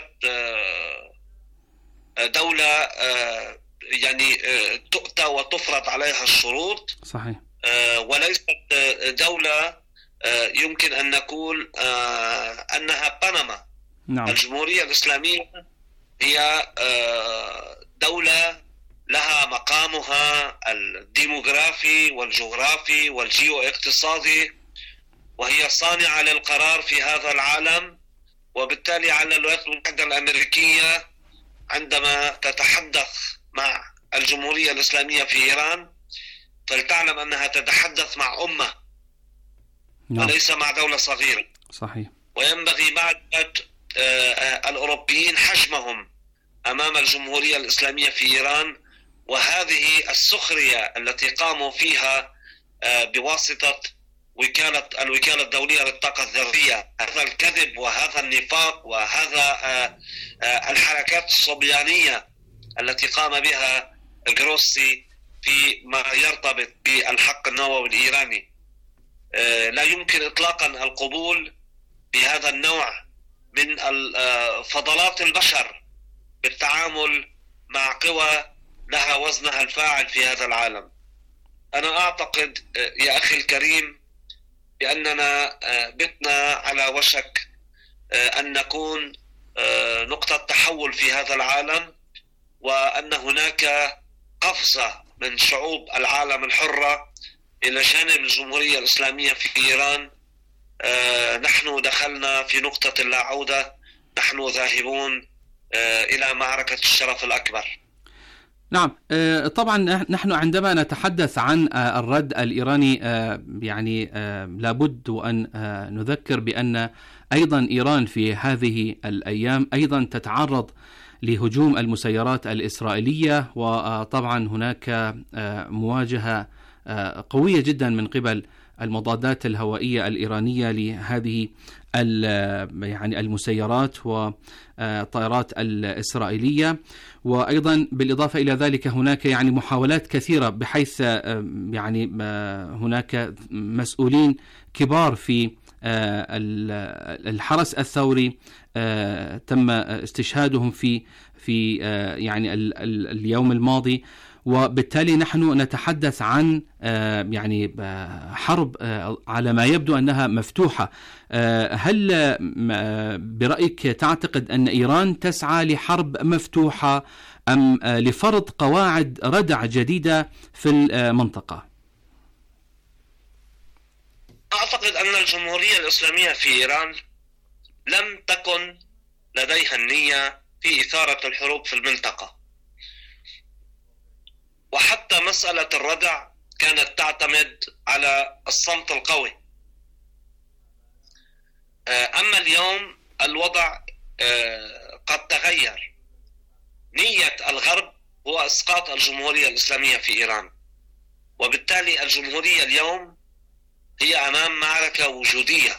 Speaker 6: دولة يعني تؤتى وتفرض عليها الشروط.
Speaker 3: صحيح.
Speaker 6: وليست دولة يمكن أن نقول أنها بنما.
Speaker 3: نعم.
Speaker 6: الجمهورية الإسلامية هي دولة لها مقامها الديموغرافي والجغرافي والجيو اقتصادي، وهي صانعة للقرار في هذا العالم. وبالتالي على الولايات المتحدة الأمريكية عندما تتحدث مع الجمهورية الإسلامية في إيران فلتعلم أنها تتحدث مع أمة
Speaker 3: نعم.
Speaker 6: وليس مع دولة صغيرة.
Speaker 3: صحيح.
Speaker 6: وينبغي معرفة الأوروبيين حجمهم أمام الجمهورية الإسلامية في إيران، وهذه السخرية التي قاموا فيها بواسطة وكالة الوكالة الدولية للطاقة الذرية، هذا الكذب وهذا النفاق وهذا الحركات الصبيانية التي قام بها جروسي في ما يرتبط بالحق النووي الإيراني، لا يمكن إطلاقا القبول بهذا النوع من فضلات البشر بالتعامل مع قوى لها وزنها الفاعل في هذا العالم. أنا أعتقد يا أخي الكريم بأننا بتنا على وشك أن نكون نقطة تحول في هذا العالم، وأن هناك قفزة من شعوب العالم الحرة إلى جانب الجمهورية الإسلامية في إيران. نحن دخلنا في نقطة لا عودة، نحن ذاهبون إلى معركة الشرف الأكبر.
Speaker 3: نعم. طبعا نحن عندما نتحدث عن الرد الإيراني يعني لابد وأن نذكر بأن أيضا إيران في هذه الأيام أيضا تتعرض لهجوم المسيرات الإسرائيلية، وطبعا هناك مواجهة قوية جدا من قبل المضادات الهوائية الإيرانية لهذه يعني المسيرات والطائرات الإسرائيلية. وأيضا بالإضافة إلى ذلك هناك يعني محاولات كثيرة بحيث يعني هناك مسؤولين كبار في الحرس الثوري تم استشهادهم في في يعني اليوم الماضي. وبالتالي نحن نتحدث عن يعني حرب على ما يبدو أنها مفتوحة. هل برأيك تعتقد أن إيران تسعى لحرب مفتوحة أم لفرض قواعد ردع جديدة في المنطقة؟
Speaker 6: أعتقد أن الجمهورية الإسلامية في إيران لم تكن لديها النية في إثارة الحروب في المنطقة، وحتى مسألة الردع كانت تعتمد على الصمت القوي. أما اليوم الوضع قد تغير. نية الغرب هو إسقاط الجمهورية الإسلامية في إيران، وبالتالي الجمهورية اليوم هي أمام معركة وجودية،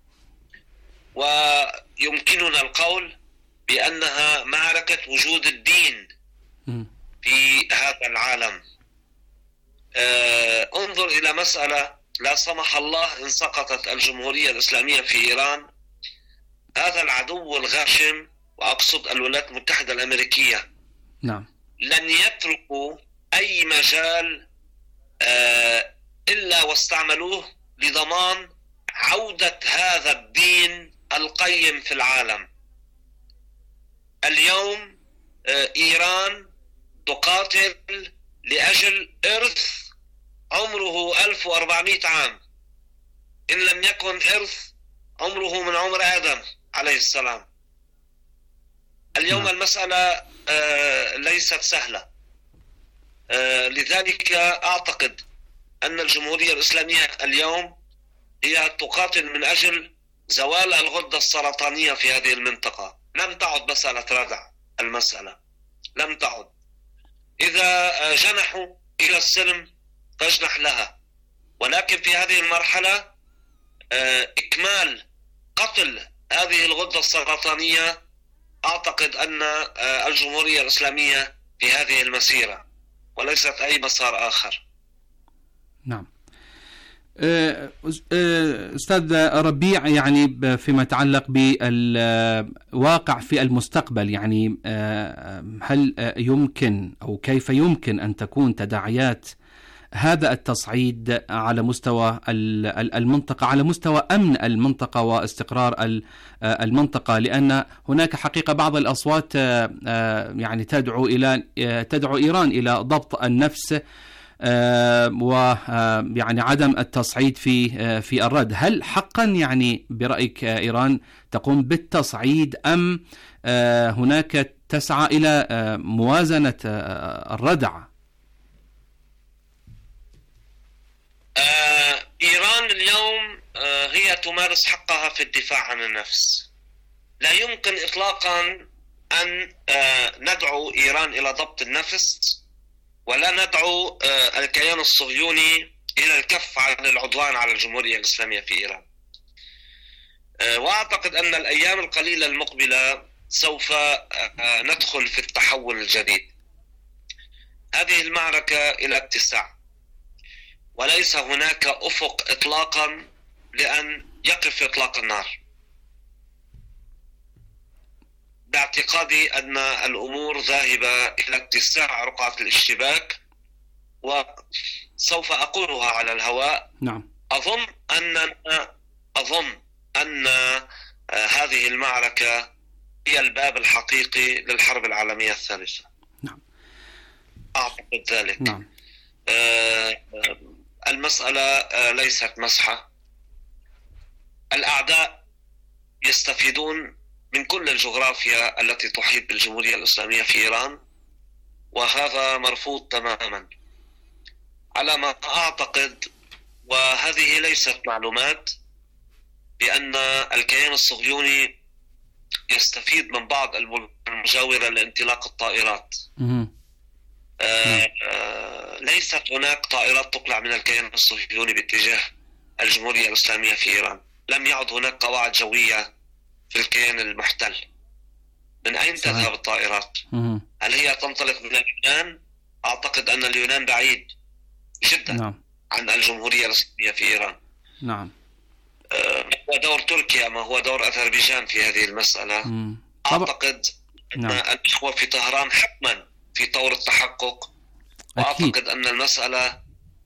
Speaker 6: ويمكننا القول بأنها معركة وجود الدين في هذا العالم. آه انظر إلى مسألة لا سمح الله إن سقطت الجمهورية الإسلامية في إيران، هذا العدو الغاشم، وأقصد الولايات المتحدة الأمريكية،
Speaker 3: نعم،
Speaker 6: لن يتركوا أي مجال آه إلا واستعملوه لضمان عودة هذا الدين القيم في العالم. اليوم آه إيران تقاتل لأجل إرث عمره ألف وأربعمائة عام، إن لم يكن إرث عمره من عمر آدم عليه السلام. اليوم المسألة آه ليست سهلة. آه لذلك أعتقد أن الجمهورية الإسلامية اليوم هي تقاتل من أجل زوال الغدة السرطانية في هذه المنطقة. لم تعد مسألة ردع، المسألة لم تعد. إذا جنحوا إلى السلم فاجنح لها، ولكن في هذه المرحلة إكمال قتل هذه الغدة السرطانية، أعتقد أن الجمهورية الإسلامية في هذه المسيرة وليست أي مسار آخر.
Speaker 3: نعم. أستاذ ربيع، يعني فيما يتعلق بالواقع في المستقبل، يعني هل يمكن أو كيف يمكن أن تكون تداعيات هذا التصعيد على مستوى المنطقة، على مستوى أمن المنطقة واستقرار المنطقة؟ لأن هناك حقيقة بعض الأصوات يعني تدعو إلى تدعو إيران إلى ضبط النفس ويعني عدم التصعيد في في الرد. هل حقا يعني برأيك إيران تقوم بالتصعيد أم هناك تسعى إلى موازنة الردع؟
Speaker 6: إيران اليوم هي تمارس حقها في الدفاع عن النفس. لا يمكن إطلاقا أن ندعو إيران إلى ضبط النفس، ولا ندعو الكيان الصهيوني إلى الكف عن العدوان على الجمهورية الإسلامية في إيران. وأعتقد أن الأيام القليلة المقبلة سوف ندخل في التحول الجديد. هذه المعركة إلى اتساع، وليس هناك أفق إطلاقا لأن يقف إطلاق النار. باعتقادي أن الأمور ذاهبة إلى اتساع رقعة الاشتباك، وسوف أقولها على الهواء.
Speaker 3: نعم.
Speaker 6: أظن أن أظن أن هذه المعركة هي الباب الحقيقي للحرب العالمية الثالثة.
Speaker 3: نعم.
Speaker 6: أعتقد ذلك.
Speaker 3: نعم.
Speaker 6: المسألة ليست مسحة. الأعداء يستفيدون من كل الجغرافيا التي تحيط بالجمهورية الإسلامية في إيران، وهذا مرفوض تماما. على ما أعتقد، وهذه ليست معلومات، بأن الكيان الصهيوني يستفيد من بعض المجاورة لانطلاق الطائرات. آه آه ليست هناك طائرات تقلع من الكيان الصهيوني باتجاه الجمهورية الإسلامية في إيران. لم يعد هناك قواعد جوية في الكيان المحتل. من أين صحيح. تذهب الطائرات؟ هل هي تنطلق من اليونان؟ أعتقد أن اليونان بعيد جدا نعم. عن الجمهورية الإسلامية في إيران.
Speaker 3: نعم.
Speaker 6: آه ما هو دور تركيا، ما هو دور أذربيجان في هذه المسألة؟ مم. أعتقد نعم. أن الإخوة في طهران حتما في طور التحقق وأعتقد أن المسألة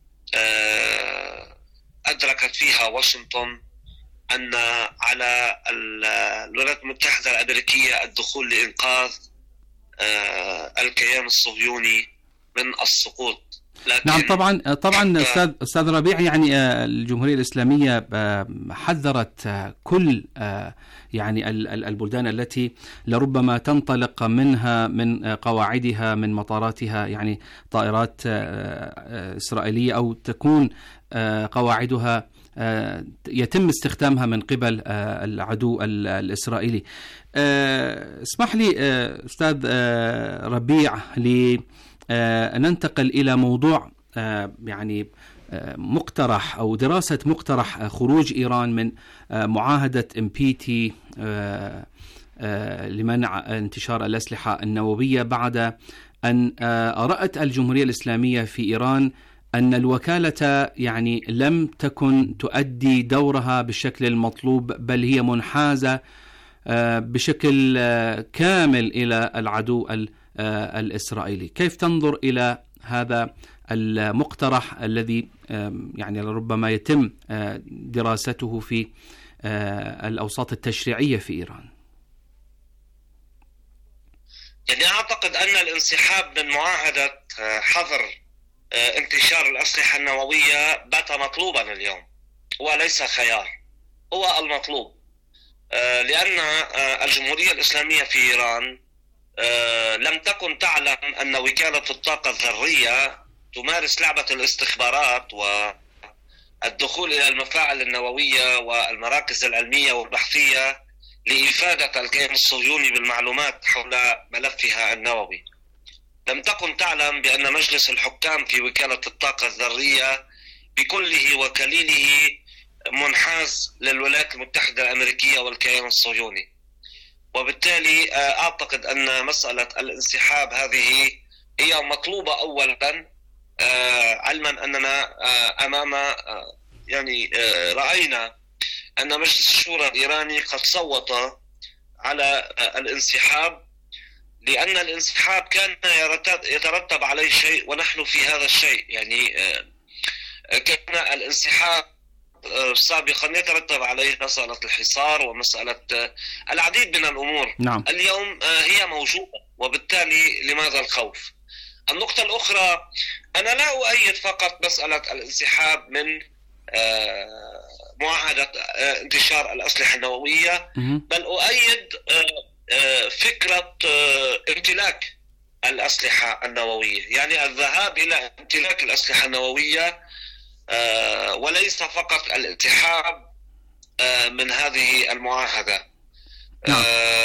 Speaker 6: أدركت فيها واشنطن أن على الولايات المتحدة الأمريكية الدخول لإنقاذ الكيان الصهيوني من السقوط.
Speaker 3: نعم طبعا طبعا استاذ استاذ ربيع، يعني الجمهورية الإسلامية حذرت كل يعني البلدان التي لربما تنطلق منها من قواعدها من مطاراتها يعني طائرات إسرائيلية أو تكون قواعدها يتم استخدامها من قبل العدو الإسرائيلي. اسمح لي أستاذ ربيع لي ننتقل إلى موضوع يعني مقترح أو دراسة مقترح خروج إيران من معاهدة إم بي تي لمنع انتشار الأسلحة النووية، بعد أن رأت الجمهورية الإسلامية في إيران أن الوكالة يعني لم تكن تؤدي دورها بالشكل المطلوب، بل هي منحازة بشكل كامل إلى العدو الإسرائيلي. كيف تنظر إلى هذا المقترح الذي يعني ربما يتم دراسته في الأوساط التشريعية في إيران؟
Speaker 6: يعني أعتقد أن الانسحاب من معاهدة حظر انتشار الأسلحة النووية بات مطلوبا اليوم، وليس خيار، هو المطلوب، لأن الجمهورية الإسلامية في إيران لم تكن تعلم أن وكالة الطاقة الذرية تمارس لعبة الاستخبارات والدخول إلى المفاعل النووية والمراكز العلمية والبحثية لإفادة الكيان الصهيوني بالمعلومات حول ملفها النووي. لم تكن تعلم بأن مجلس الحكام في وكالة الطاقة الذرية بكله وكليله منحاز للولايات المتحدة الأمريكية والكيان الصهيوني، وبالتالي أعتقد أن مسألة الانسحاب هذه هي مطلوبة أولا، علما أننا أمام يعني رأينا أن مجلس الشورى الإيراني قد صوت على الانسحاب، لأن الانسحاب كان يترتب عليه شيء ونحن في هذا الشيء. يعني كان الانسحاب سابقا يترتب عليه مسألة الحصار ومسألة العديد من الأمور.
Speaker 3: نعم. اليوم
Speaker 6: هي موجودة، وبالتالي لماذا الخوف؟ النقطة الأخرى، أنا لا أؤيد فقط مسألة الانسحاب من معاهدة انتشار الأسلحة النووية، بل أؤيد فكرة امتلاك الأسلحة النووية، يعني الذهاب إلى امتلاك الأسلحة النووية وليس فقط الانسحاب من هذه المعاهدة.
Speaker 3: نعم.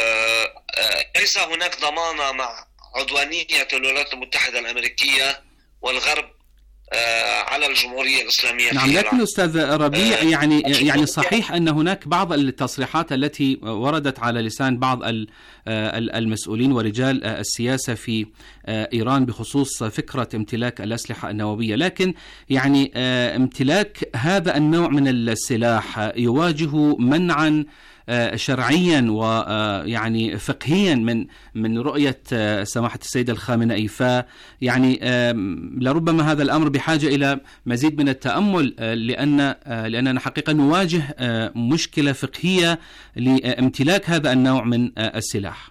Speaker 6: ليس هناك ضمانة مع عدوانية الولايات المتحدة الأمريكية والغرب على الجمهورية الإسلامية.
Speaker 3: نعم، لكن أستاذ ربيع يعني يعني صحيح أن هناك بعض التصريحات التي وردت على لسان بعض المسؤولين ورجال السياسة في إيران بخصوص فكرة امتلاك الأسلحة النووية، لكن يعني امتلاك هذا النوع من السلاح يواجه منعا شرعيا ويعني فقهيا من من رؤية سماحة السيد الخامنئي، فيعني لربما هذا الأمر بحاجة إلى مزيد من التأمل، لأن لأننا حقيقة نواجه مشكلة فقهية لامتلاك هذا النوع من السلاح.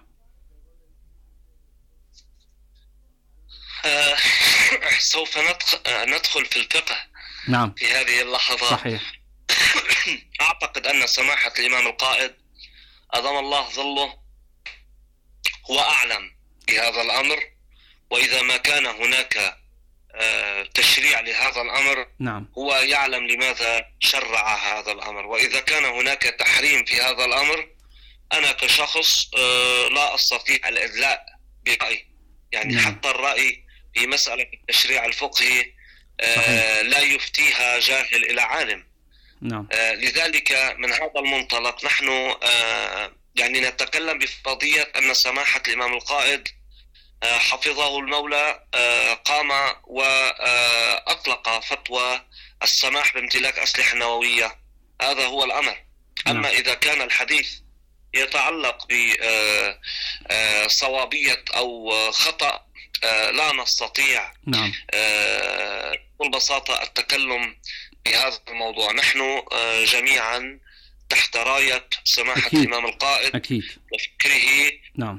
Speaker 6: سوف ندخل في الفقه.
Speaker 3: نعم.
Speaker 6: في هذه اللحظات.
Speaker 3: صحيح.
Speaker 6: أعتقد أن سماحة الإمام القائد أدام الله ظله هو أعلم بهذا الأمر، وإذا ما كان هناك تشريع لهذا الأمر
Speaker 3: نعم.
Speaker 6: هو يعلم لماذا شرع هذا الأمر، وإذا كان هناك تحريم في هذا الأمر أنا كشخص لا أستطيع الإدلاء برأي، يعني نعم. حتى الرأي في مسألة التشريع الفقهي صحيح. لا يفتيها جاهل إلى عالم.
Speaker 3: نعم.
Speaker 6: آه لذلك من هذا المنطلق نحن آه يعني نتكلم بقضية أن سماحة الإمام القائد آه حفظه المولى آه قام وأطلق فتوى السماح بامتلاك أسلحة نووية، هذا هو الأمر.
Speaker 3: نعم.
Speaker 6: أما إذا كان الحديث يتعلق بصوابية أو خطأ لا نستطيع
Speaker 3: نعم.
Speaker 6: بكل بساطة التكلم بهذا الموضوع. نحن جميعا تحت راية سماحة
Speaker 3: أكيد.
Speaker 6: الإمام القائد
Speaker 3: أكيد.
Speaker 6: وفكره
Speaker 3: نعم.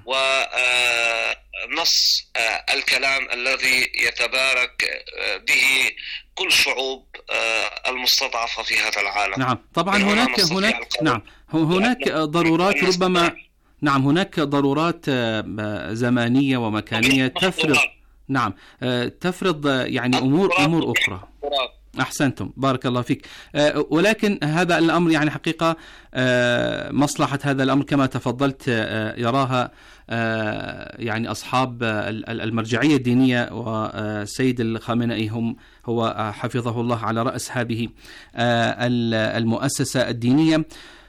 Speaker 6: ونص الكلام الذي يتبارك به كل شعوب المستضعفة في هذا العالم.
Speaker 3: نعم طبعا هناك هناك نعم هناك ضرورات ربما نعم هناك ضرورات زمانية ومكانية تفرض نعم تفرض يعني أمور أمور أخرى. أحسنتم بارك الله فيك. ولكن هذا الأمر يعني حقيقة مصلحة هذا الأمر كما تفضلت يراها يعني أصحاب المرجعية الدينية، والسيد الخامنئي هم هو حفظه الله على رأس هذه المؤسسة الدينية.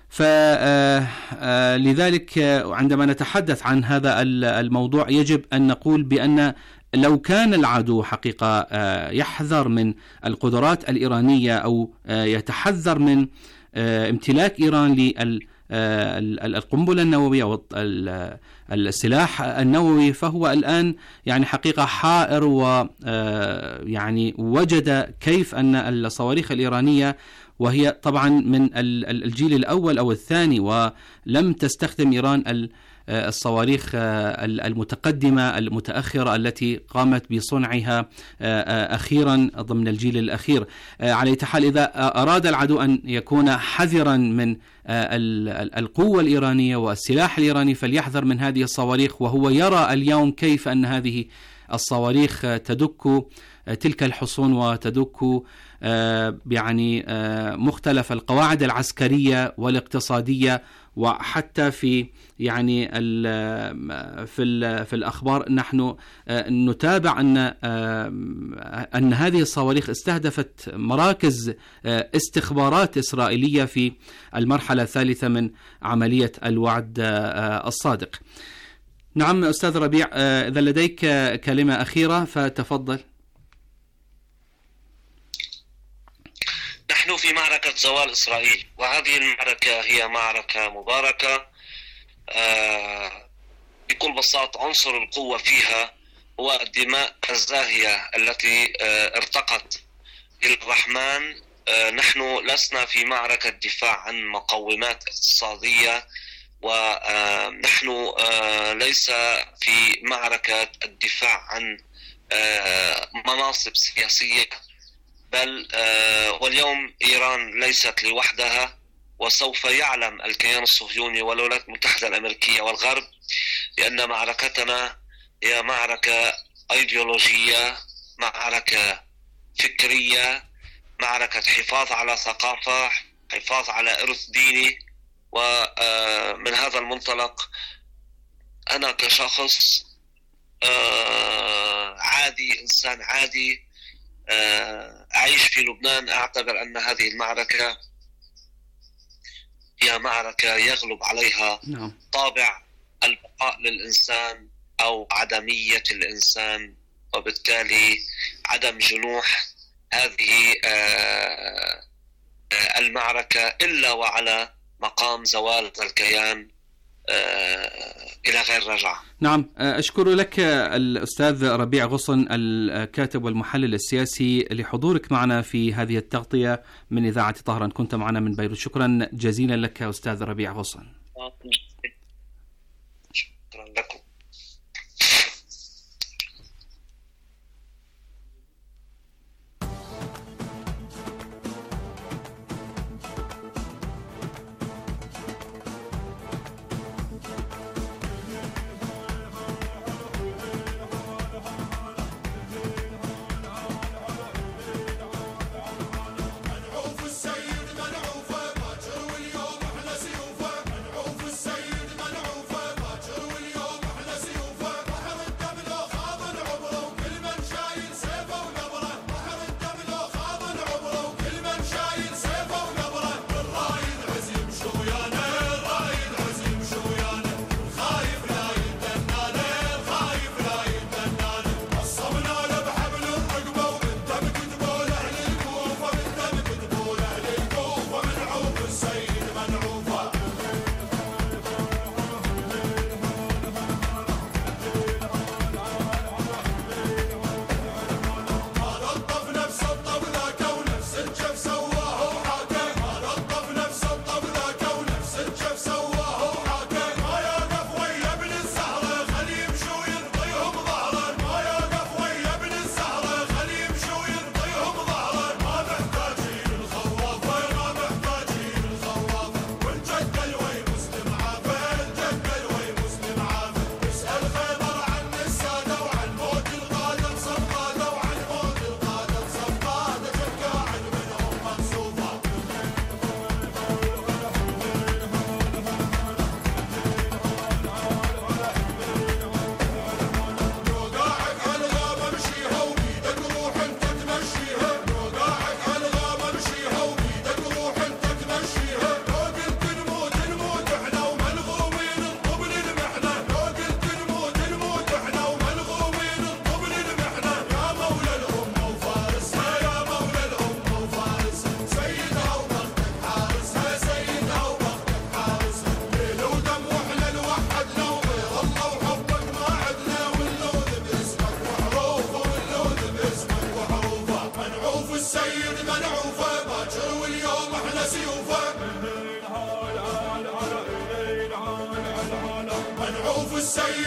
Speaker 3: فلذلك عندما نتحدث عن هذا الموضوع يجب أن نقول بأن لو كان العدو حقيقة يحذر من القدرات الإيرانية أو يتحذر من امتلاك إيران للقنبلة النووية والسلاح النووي، فهو الآن يعني حقيقة حائر ويعني وجد كيف أن الصواريخ الإيرانية، وهي طبعا من الجيل الأول أو الثاني، ولم تستخدم إيران الصواريخ المتقدمة المتأخرة التي قامت بصنعها أخيرا ضمن الجيل الأخير. على أي حال إذا أراد العدو أن يكون حذرا من القوة الإيرانية والسلاح الإيراني فليحذر من هذه الصواريخ، وهو يرى اليوم كيف أن هذه الصواريخ تدك تلك الحصون وتدك يعني مختلف القواعد العسكرية والاقتصادية، وحتى في يعني في في الأخبار نحن نتابع أن أن هذه الصواريخ استهدفت مراكز استخبارات إسرائيلية في المرحلة الثالثة من عملية الوعد الصادق. نعم أستاذ ربيع، إذا لديك كلمة أخيرة فتفضل.
Speaker 6: نحن في معركة زوال إسرائيل، وهذه المعركة هي معركة مباركة. آه بكل بساطة عنصر القوة فيها هو الدماء الزاهية التي آه ارتقت إلى الرحمن. آه نحن لسنا في معركة دفاع عن مقومات اقتصادية، ونحن آه ليس في معركة الدفاع عن آه مناصب سياسية، بل آه واليوم إيران ليست لوحدها، وسوف يعلم الكيان الصهيوني والولايات المتحدة الأمريكية والغرب بأن معركتنا هي معركة أيديولوجية، معركة فكرية، معركة حفاظ على ثقافة، حفاظ على إرث ديني. ومن هذا المنطلق أنا كشخص آه عادي، إنسان عادي أعيش في لبنان، أعتبر أن هذه المعركة هي معركة يغلب عليها طابع البقاء للإنسان أو عدمية الإنسان، وبالتالي عدم جنوح هذه المعركة إلا وعلى مقام زوال الكيان إلى غير رجعة.
Speaker 3: نعم، أشكر لك الأستاذ ربيع غصن الكاتب والمحلل السياسي لحضورك معنا في هذه التغطية من إذاعة طهران. كنت معنا من بيروت. شكرا جزيلا لك أستاذ ربيع غصن.
Speaker 6: شكرا لكم.
Speaker 7: السيد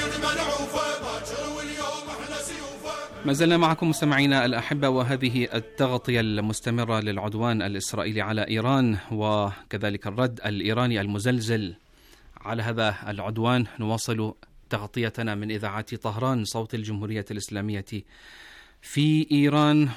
Speaker 3: ما زلنا معكم مستمعينا الأحبة، وهذه التغطية المستمرة للعدوان الإسرائيلي على إيران وكذلك الرد الإيراني المزلزل على هذا العدوان. نواصل تغطيتنا من إذاعة طهران صوت الجمهورية الإسلامية في إيران،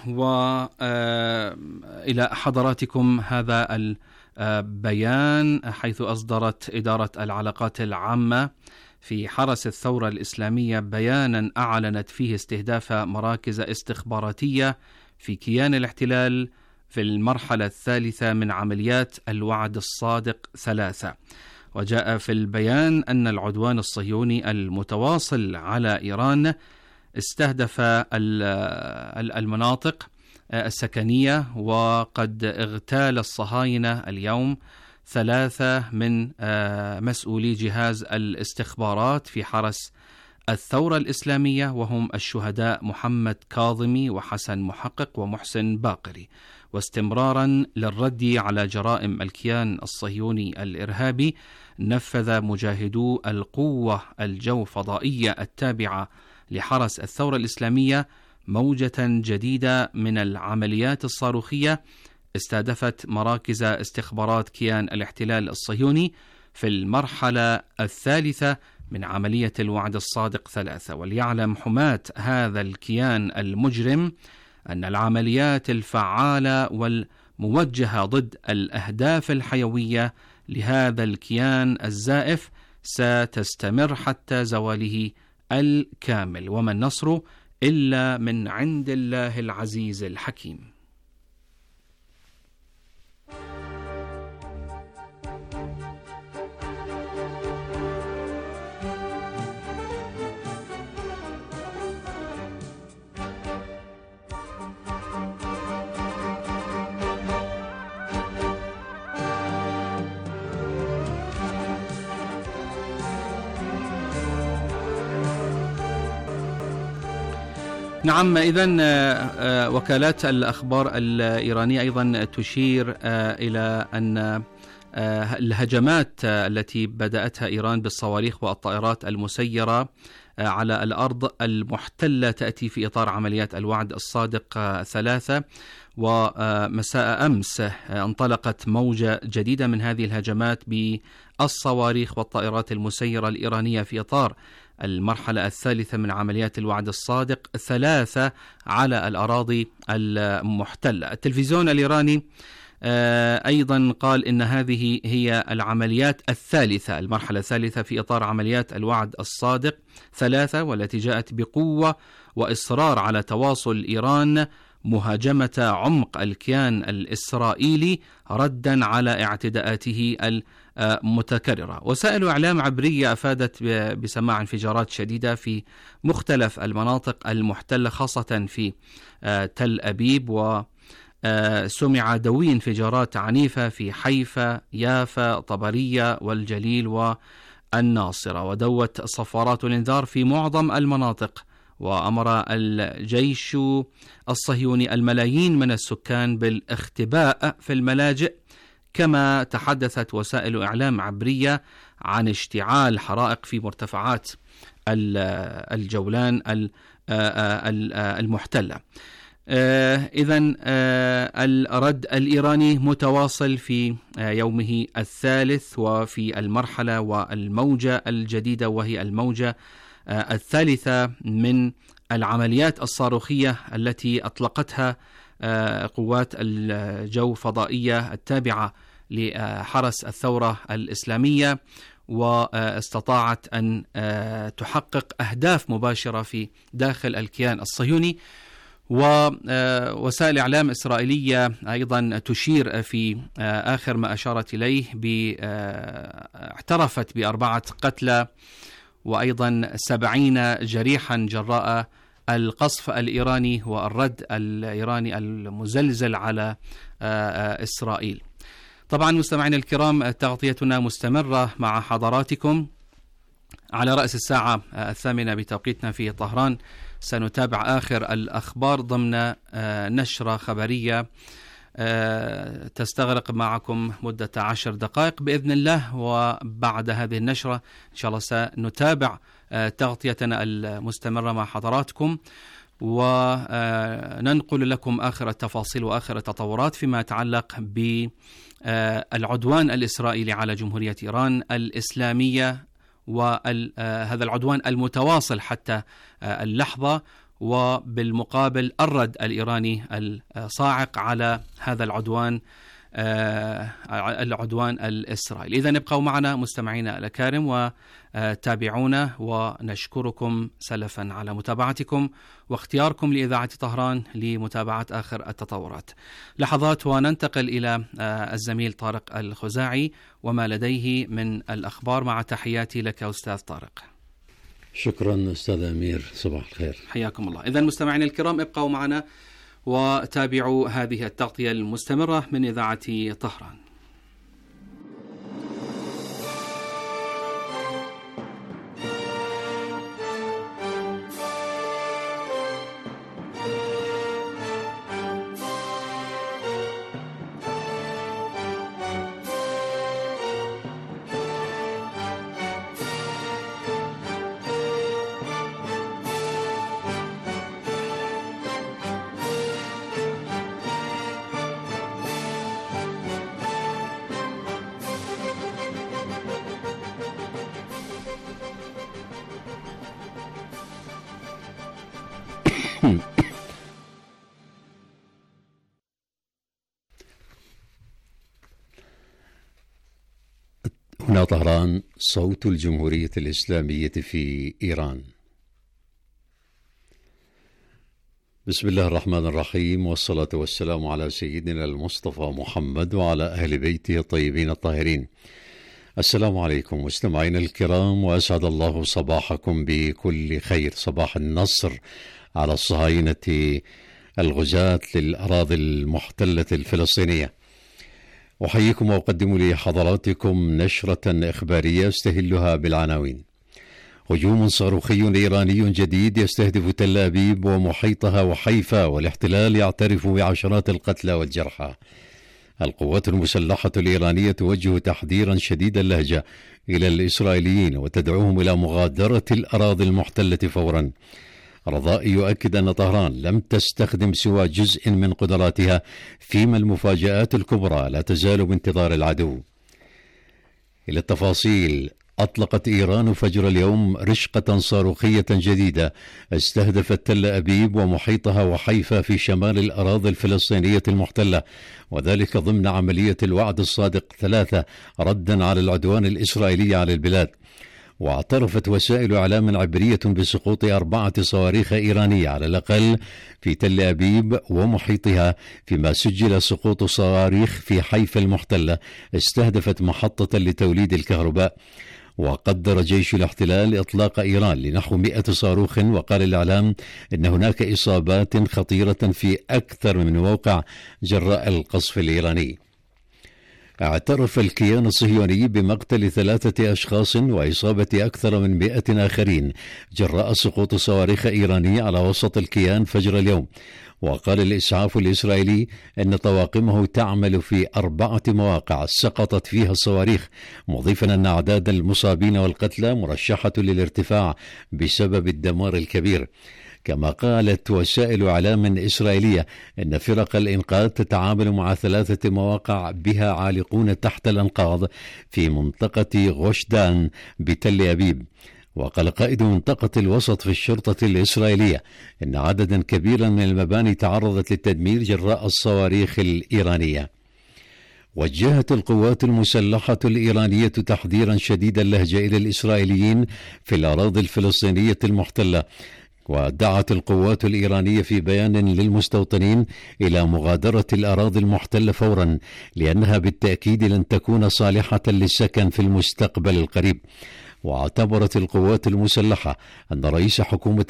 Speaker 3: وإلى حضراتكم هذا البيان حيث أصدرت إدارة العلاقات العامة في حرس الثورة الإسلامية بيانا أعلنت فيه استهداف مراكز استخباراتية في كيان الاحتلال في المرحلة الثالثة من عمليات الوعد الصادق ثلاثة. وجاء في البيان أن العدوان الصهيوني المتواصل على إيران استهدف المناطق السكنية، وقد اغتال الصهاينة اليوم ثلاثة من مسؤولي جهاز الاستخبارات في حرس الثورة الإسلامية، وهم الشهداء محمد كاظمي وحسن محقق ومحسن باقري. واستمرارا للرد على جرائم الكيان الصهيوني الإرهابي، نفذ مجاهدو القوة الجوفضائية التابعة لحرس الثورة الإسلامية موجة جديدة من العمليات الصاروخية استهدفت مراكز استخبارات كيان الاحتلال الصهيوني في المرحلة الثالثة من عملية الوعد الصادق ثلاثة. وليعلم حماة هذا الكيان المجرم أن العمليات الفعالة والموجهة ضد الأهداف الحيوية لهذا الكيان الزائف ستستمر حتى زواله الكامل، وما النصر إلا من عند الله العزيز الحكيم. نعم، إذن وكالات الأخبار الإيرانية أيضا تشير إلى أن الهجمات التي بدأتها إيران بالصواريخ والطائرات المسيرة على الأرض المحتلة تأتي في إطار عمليات الوعد الصادق ثلاثة. ومساء أمس انطلقت موجة جديدة من هذه الهجمات بالصواريخ والطائرات المسيرة الإيرانية في إطار المرحلة الثالثة من عمليات الوعد الصادق ثلاثة على الأراضي المحتلة. التلفزيون الإيراني أيضا قال إن هذه هي العمليات الثالثة، المرحلة الثالثة في إطار عمليات الوعد الصادق ثلاثة، والتي جاءت بقوة وإصرار على تواصل إيران مهاجمة عمق الكيان الإسرائيلي ردا على اعتداءاته المتكررة. وسائل إعلام عبرية أفادت بسماع انفجارات شديدة في مختلف المناطق المحتلة خاصة في تل أبيب، وسمع دوي انفجارات عنيفة في حيفا، يافا، طبرية والجليل والناصرة. ودوت صفارات الإنذار في معظم المناطق، وأمر الجيش الصهيوني الملايين من السكان بالاختباء في الملاجئ. كما تحدثت وسائل إعلام عبرية عن اشتعال حرائق في مرتفعات الجولان المحتلة. إذن الرد الإيراني متواصل في يومه الثالث وفي المرحلة والموجة الجديدة، وهي الموجة الثالثة من العمليات الصاروخية التي أطلقتها قوات الجو فضائية التابعة لحرس الثورة الإسلامية، واستطاعت أن تحقق أهداف مباشرة في داخل الكيان الصهيوني. ووسائل إعلام إسرائيلية أيضا تشير في آخر ما أشارت إليه اعترفت بأربعة قتلى وأيضا سبعين جريحا جراء القصف الإيراني والرد الإيراني المزلزل على إسرائيل. طبعا مستمعينا الكرام، تغطيتنا مستمرة مع حضراتكم. على رأس الساعة الثامنة بتوقيتنا في طهران سنتابع آخر الأخبار ضمن نشرة خبرية تستغرق معكم مدة عشر دقائق بإذن الله. وبعد هذه النشرة إن شاء الله سنتابع تغطيتنا المستمرة مع حضراتكم، وننقل لكم آخر التفاصيل وآخر التطورات فيما يتعلق بالعدوان الإسرائيلي على جمهورية إيران الإسلامية، وهذا العدوان المتواصل حتى اللحظة، وبالمقابل الرد الإيراني الصاعق على هذا العدوان العدوان الإسرائيلي. إذن ابقوا معنا مستمعينا الأكارم وتابعونا، ونشكركم سلفا على متابعتكم واختياركم لإذاعة طهران لمتابعة آخر التطورات. لحظات وننتقل إلى الزميل طارق الخزاعي وما لديه من الأخبار، مع تحياتي لك أستاذ طارق.
Speaker 7: شكرا أستاذ أمير، صباح الخير.
Speaker 3: حياكم الله. إذن مستمعينا الكرام ابقوا معنا وتابعوا هذه التغطية المستمرة من إذاعة طهران.
Speaker 7: هنا طهران، صوت الجمهورية الإسلامية في إيران. بسم الله الرحمن الرحيم، والصلاة والسلام على سيدنا المصطفى محمد وعلى أهل بيته الطيبين الطاهرين. السلام عليكم مستمعينا الكرام، وأسعد الله صباحكم بكل خير، صباح النصر على الصهاينة الغزاة للأراضي المحتلة الفلسطينية. أحييكم وأقدم لحضراتكم نشرة إخبارية استهلها بالعناوين: هجوم صاروخي إيراني جديد يستهدف تل أبيب ومحيطها وحيفا، والاحتلال يعترف بعشرات القتلى والجرحى. القوات المسلحة الإيرانية توجه تحذيرا شديد اللهجة إلى الإسرائيليين وتدعوهم إلى مغادرة الأراضي المحتلة فورا. رضائي يؤكد أن طهران لم تستخدم سوى جزء من قدراتها، فيما المفاجآت الكبرى لا تزال بانتظار العدو. إلى التفاصيل: أطلقت إيران فجر اليوم رشقة صاروخية جديدة استهدفت تل أبيب ومحيطها وحيفا في شمال الأراضي الفلسطينية المحتلة، وذلك ضمن عملية الوعد الصادق ثلاثة ردا على العدوان الإسرائيلي على البلاد. واعترفت وسائل إعلام عبرية بسقوط أربعة صواريخ إيرانية على الأقل في تل أبيب ومحيطها، فيما سجل سقوط صواريخ في حيفا المحتلة استهدفت محطة لتوليد الكهرباء. وقدر جيش الاحتلال إطلاق إيران لنحو مئة صاروخ، وقال الإعلام إن هناك إصابات خطيرة في أكثر من موقع جراء القصف الإيراني. اعترف الكيان الصهيوني بمقتل ثلاثة أشخاص وإصابة أكثر من مئة آخرين جراء سقوط صواريخ إيرانية على وسط الكيان فجر اليوم. وقال الإسعاف الإسرائيلي أن طواقمه تعمل في أربعة مواقع سقطت فيها الصواريخ، مضيفا أن أعداد المصابين والقتلى مرشحة للارتفاع بسبب الدمار الكبير. كما قالت وسائل إعلام إسرائيلية أن فرق الإنقاذ تتعامل مع ثلاثة مواقع بها عالقون تحت الأنقاض في منطقة غوشدان بتل أبيب. وقال قائد منطقة الوسط في الشرطة الإسرائيلية أن عددا كبيرا من المباني تعرضت للتدمير جراء الصواريخ الإيرانية. وجهت القوات المسلحة الإيرانية تحذيرا شديد اللهجة إلى الإسرائيليين في الأراضي الفلسطينية المحتلة، ودعت القوات الإيرانية في بيان للمستوطنين إلى مغادرة الأراضي المحتلة فورا، لأنها بالتأكيد لن تكون صالحة للسكن في المستقبل القريب. واعتبرت القوات المسلحة أن رئيس حكومة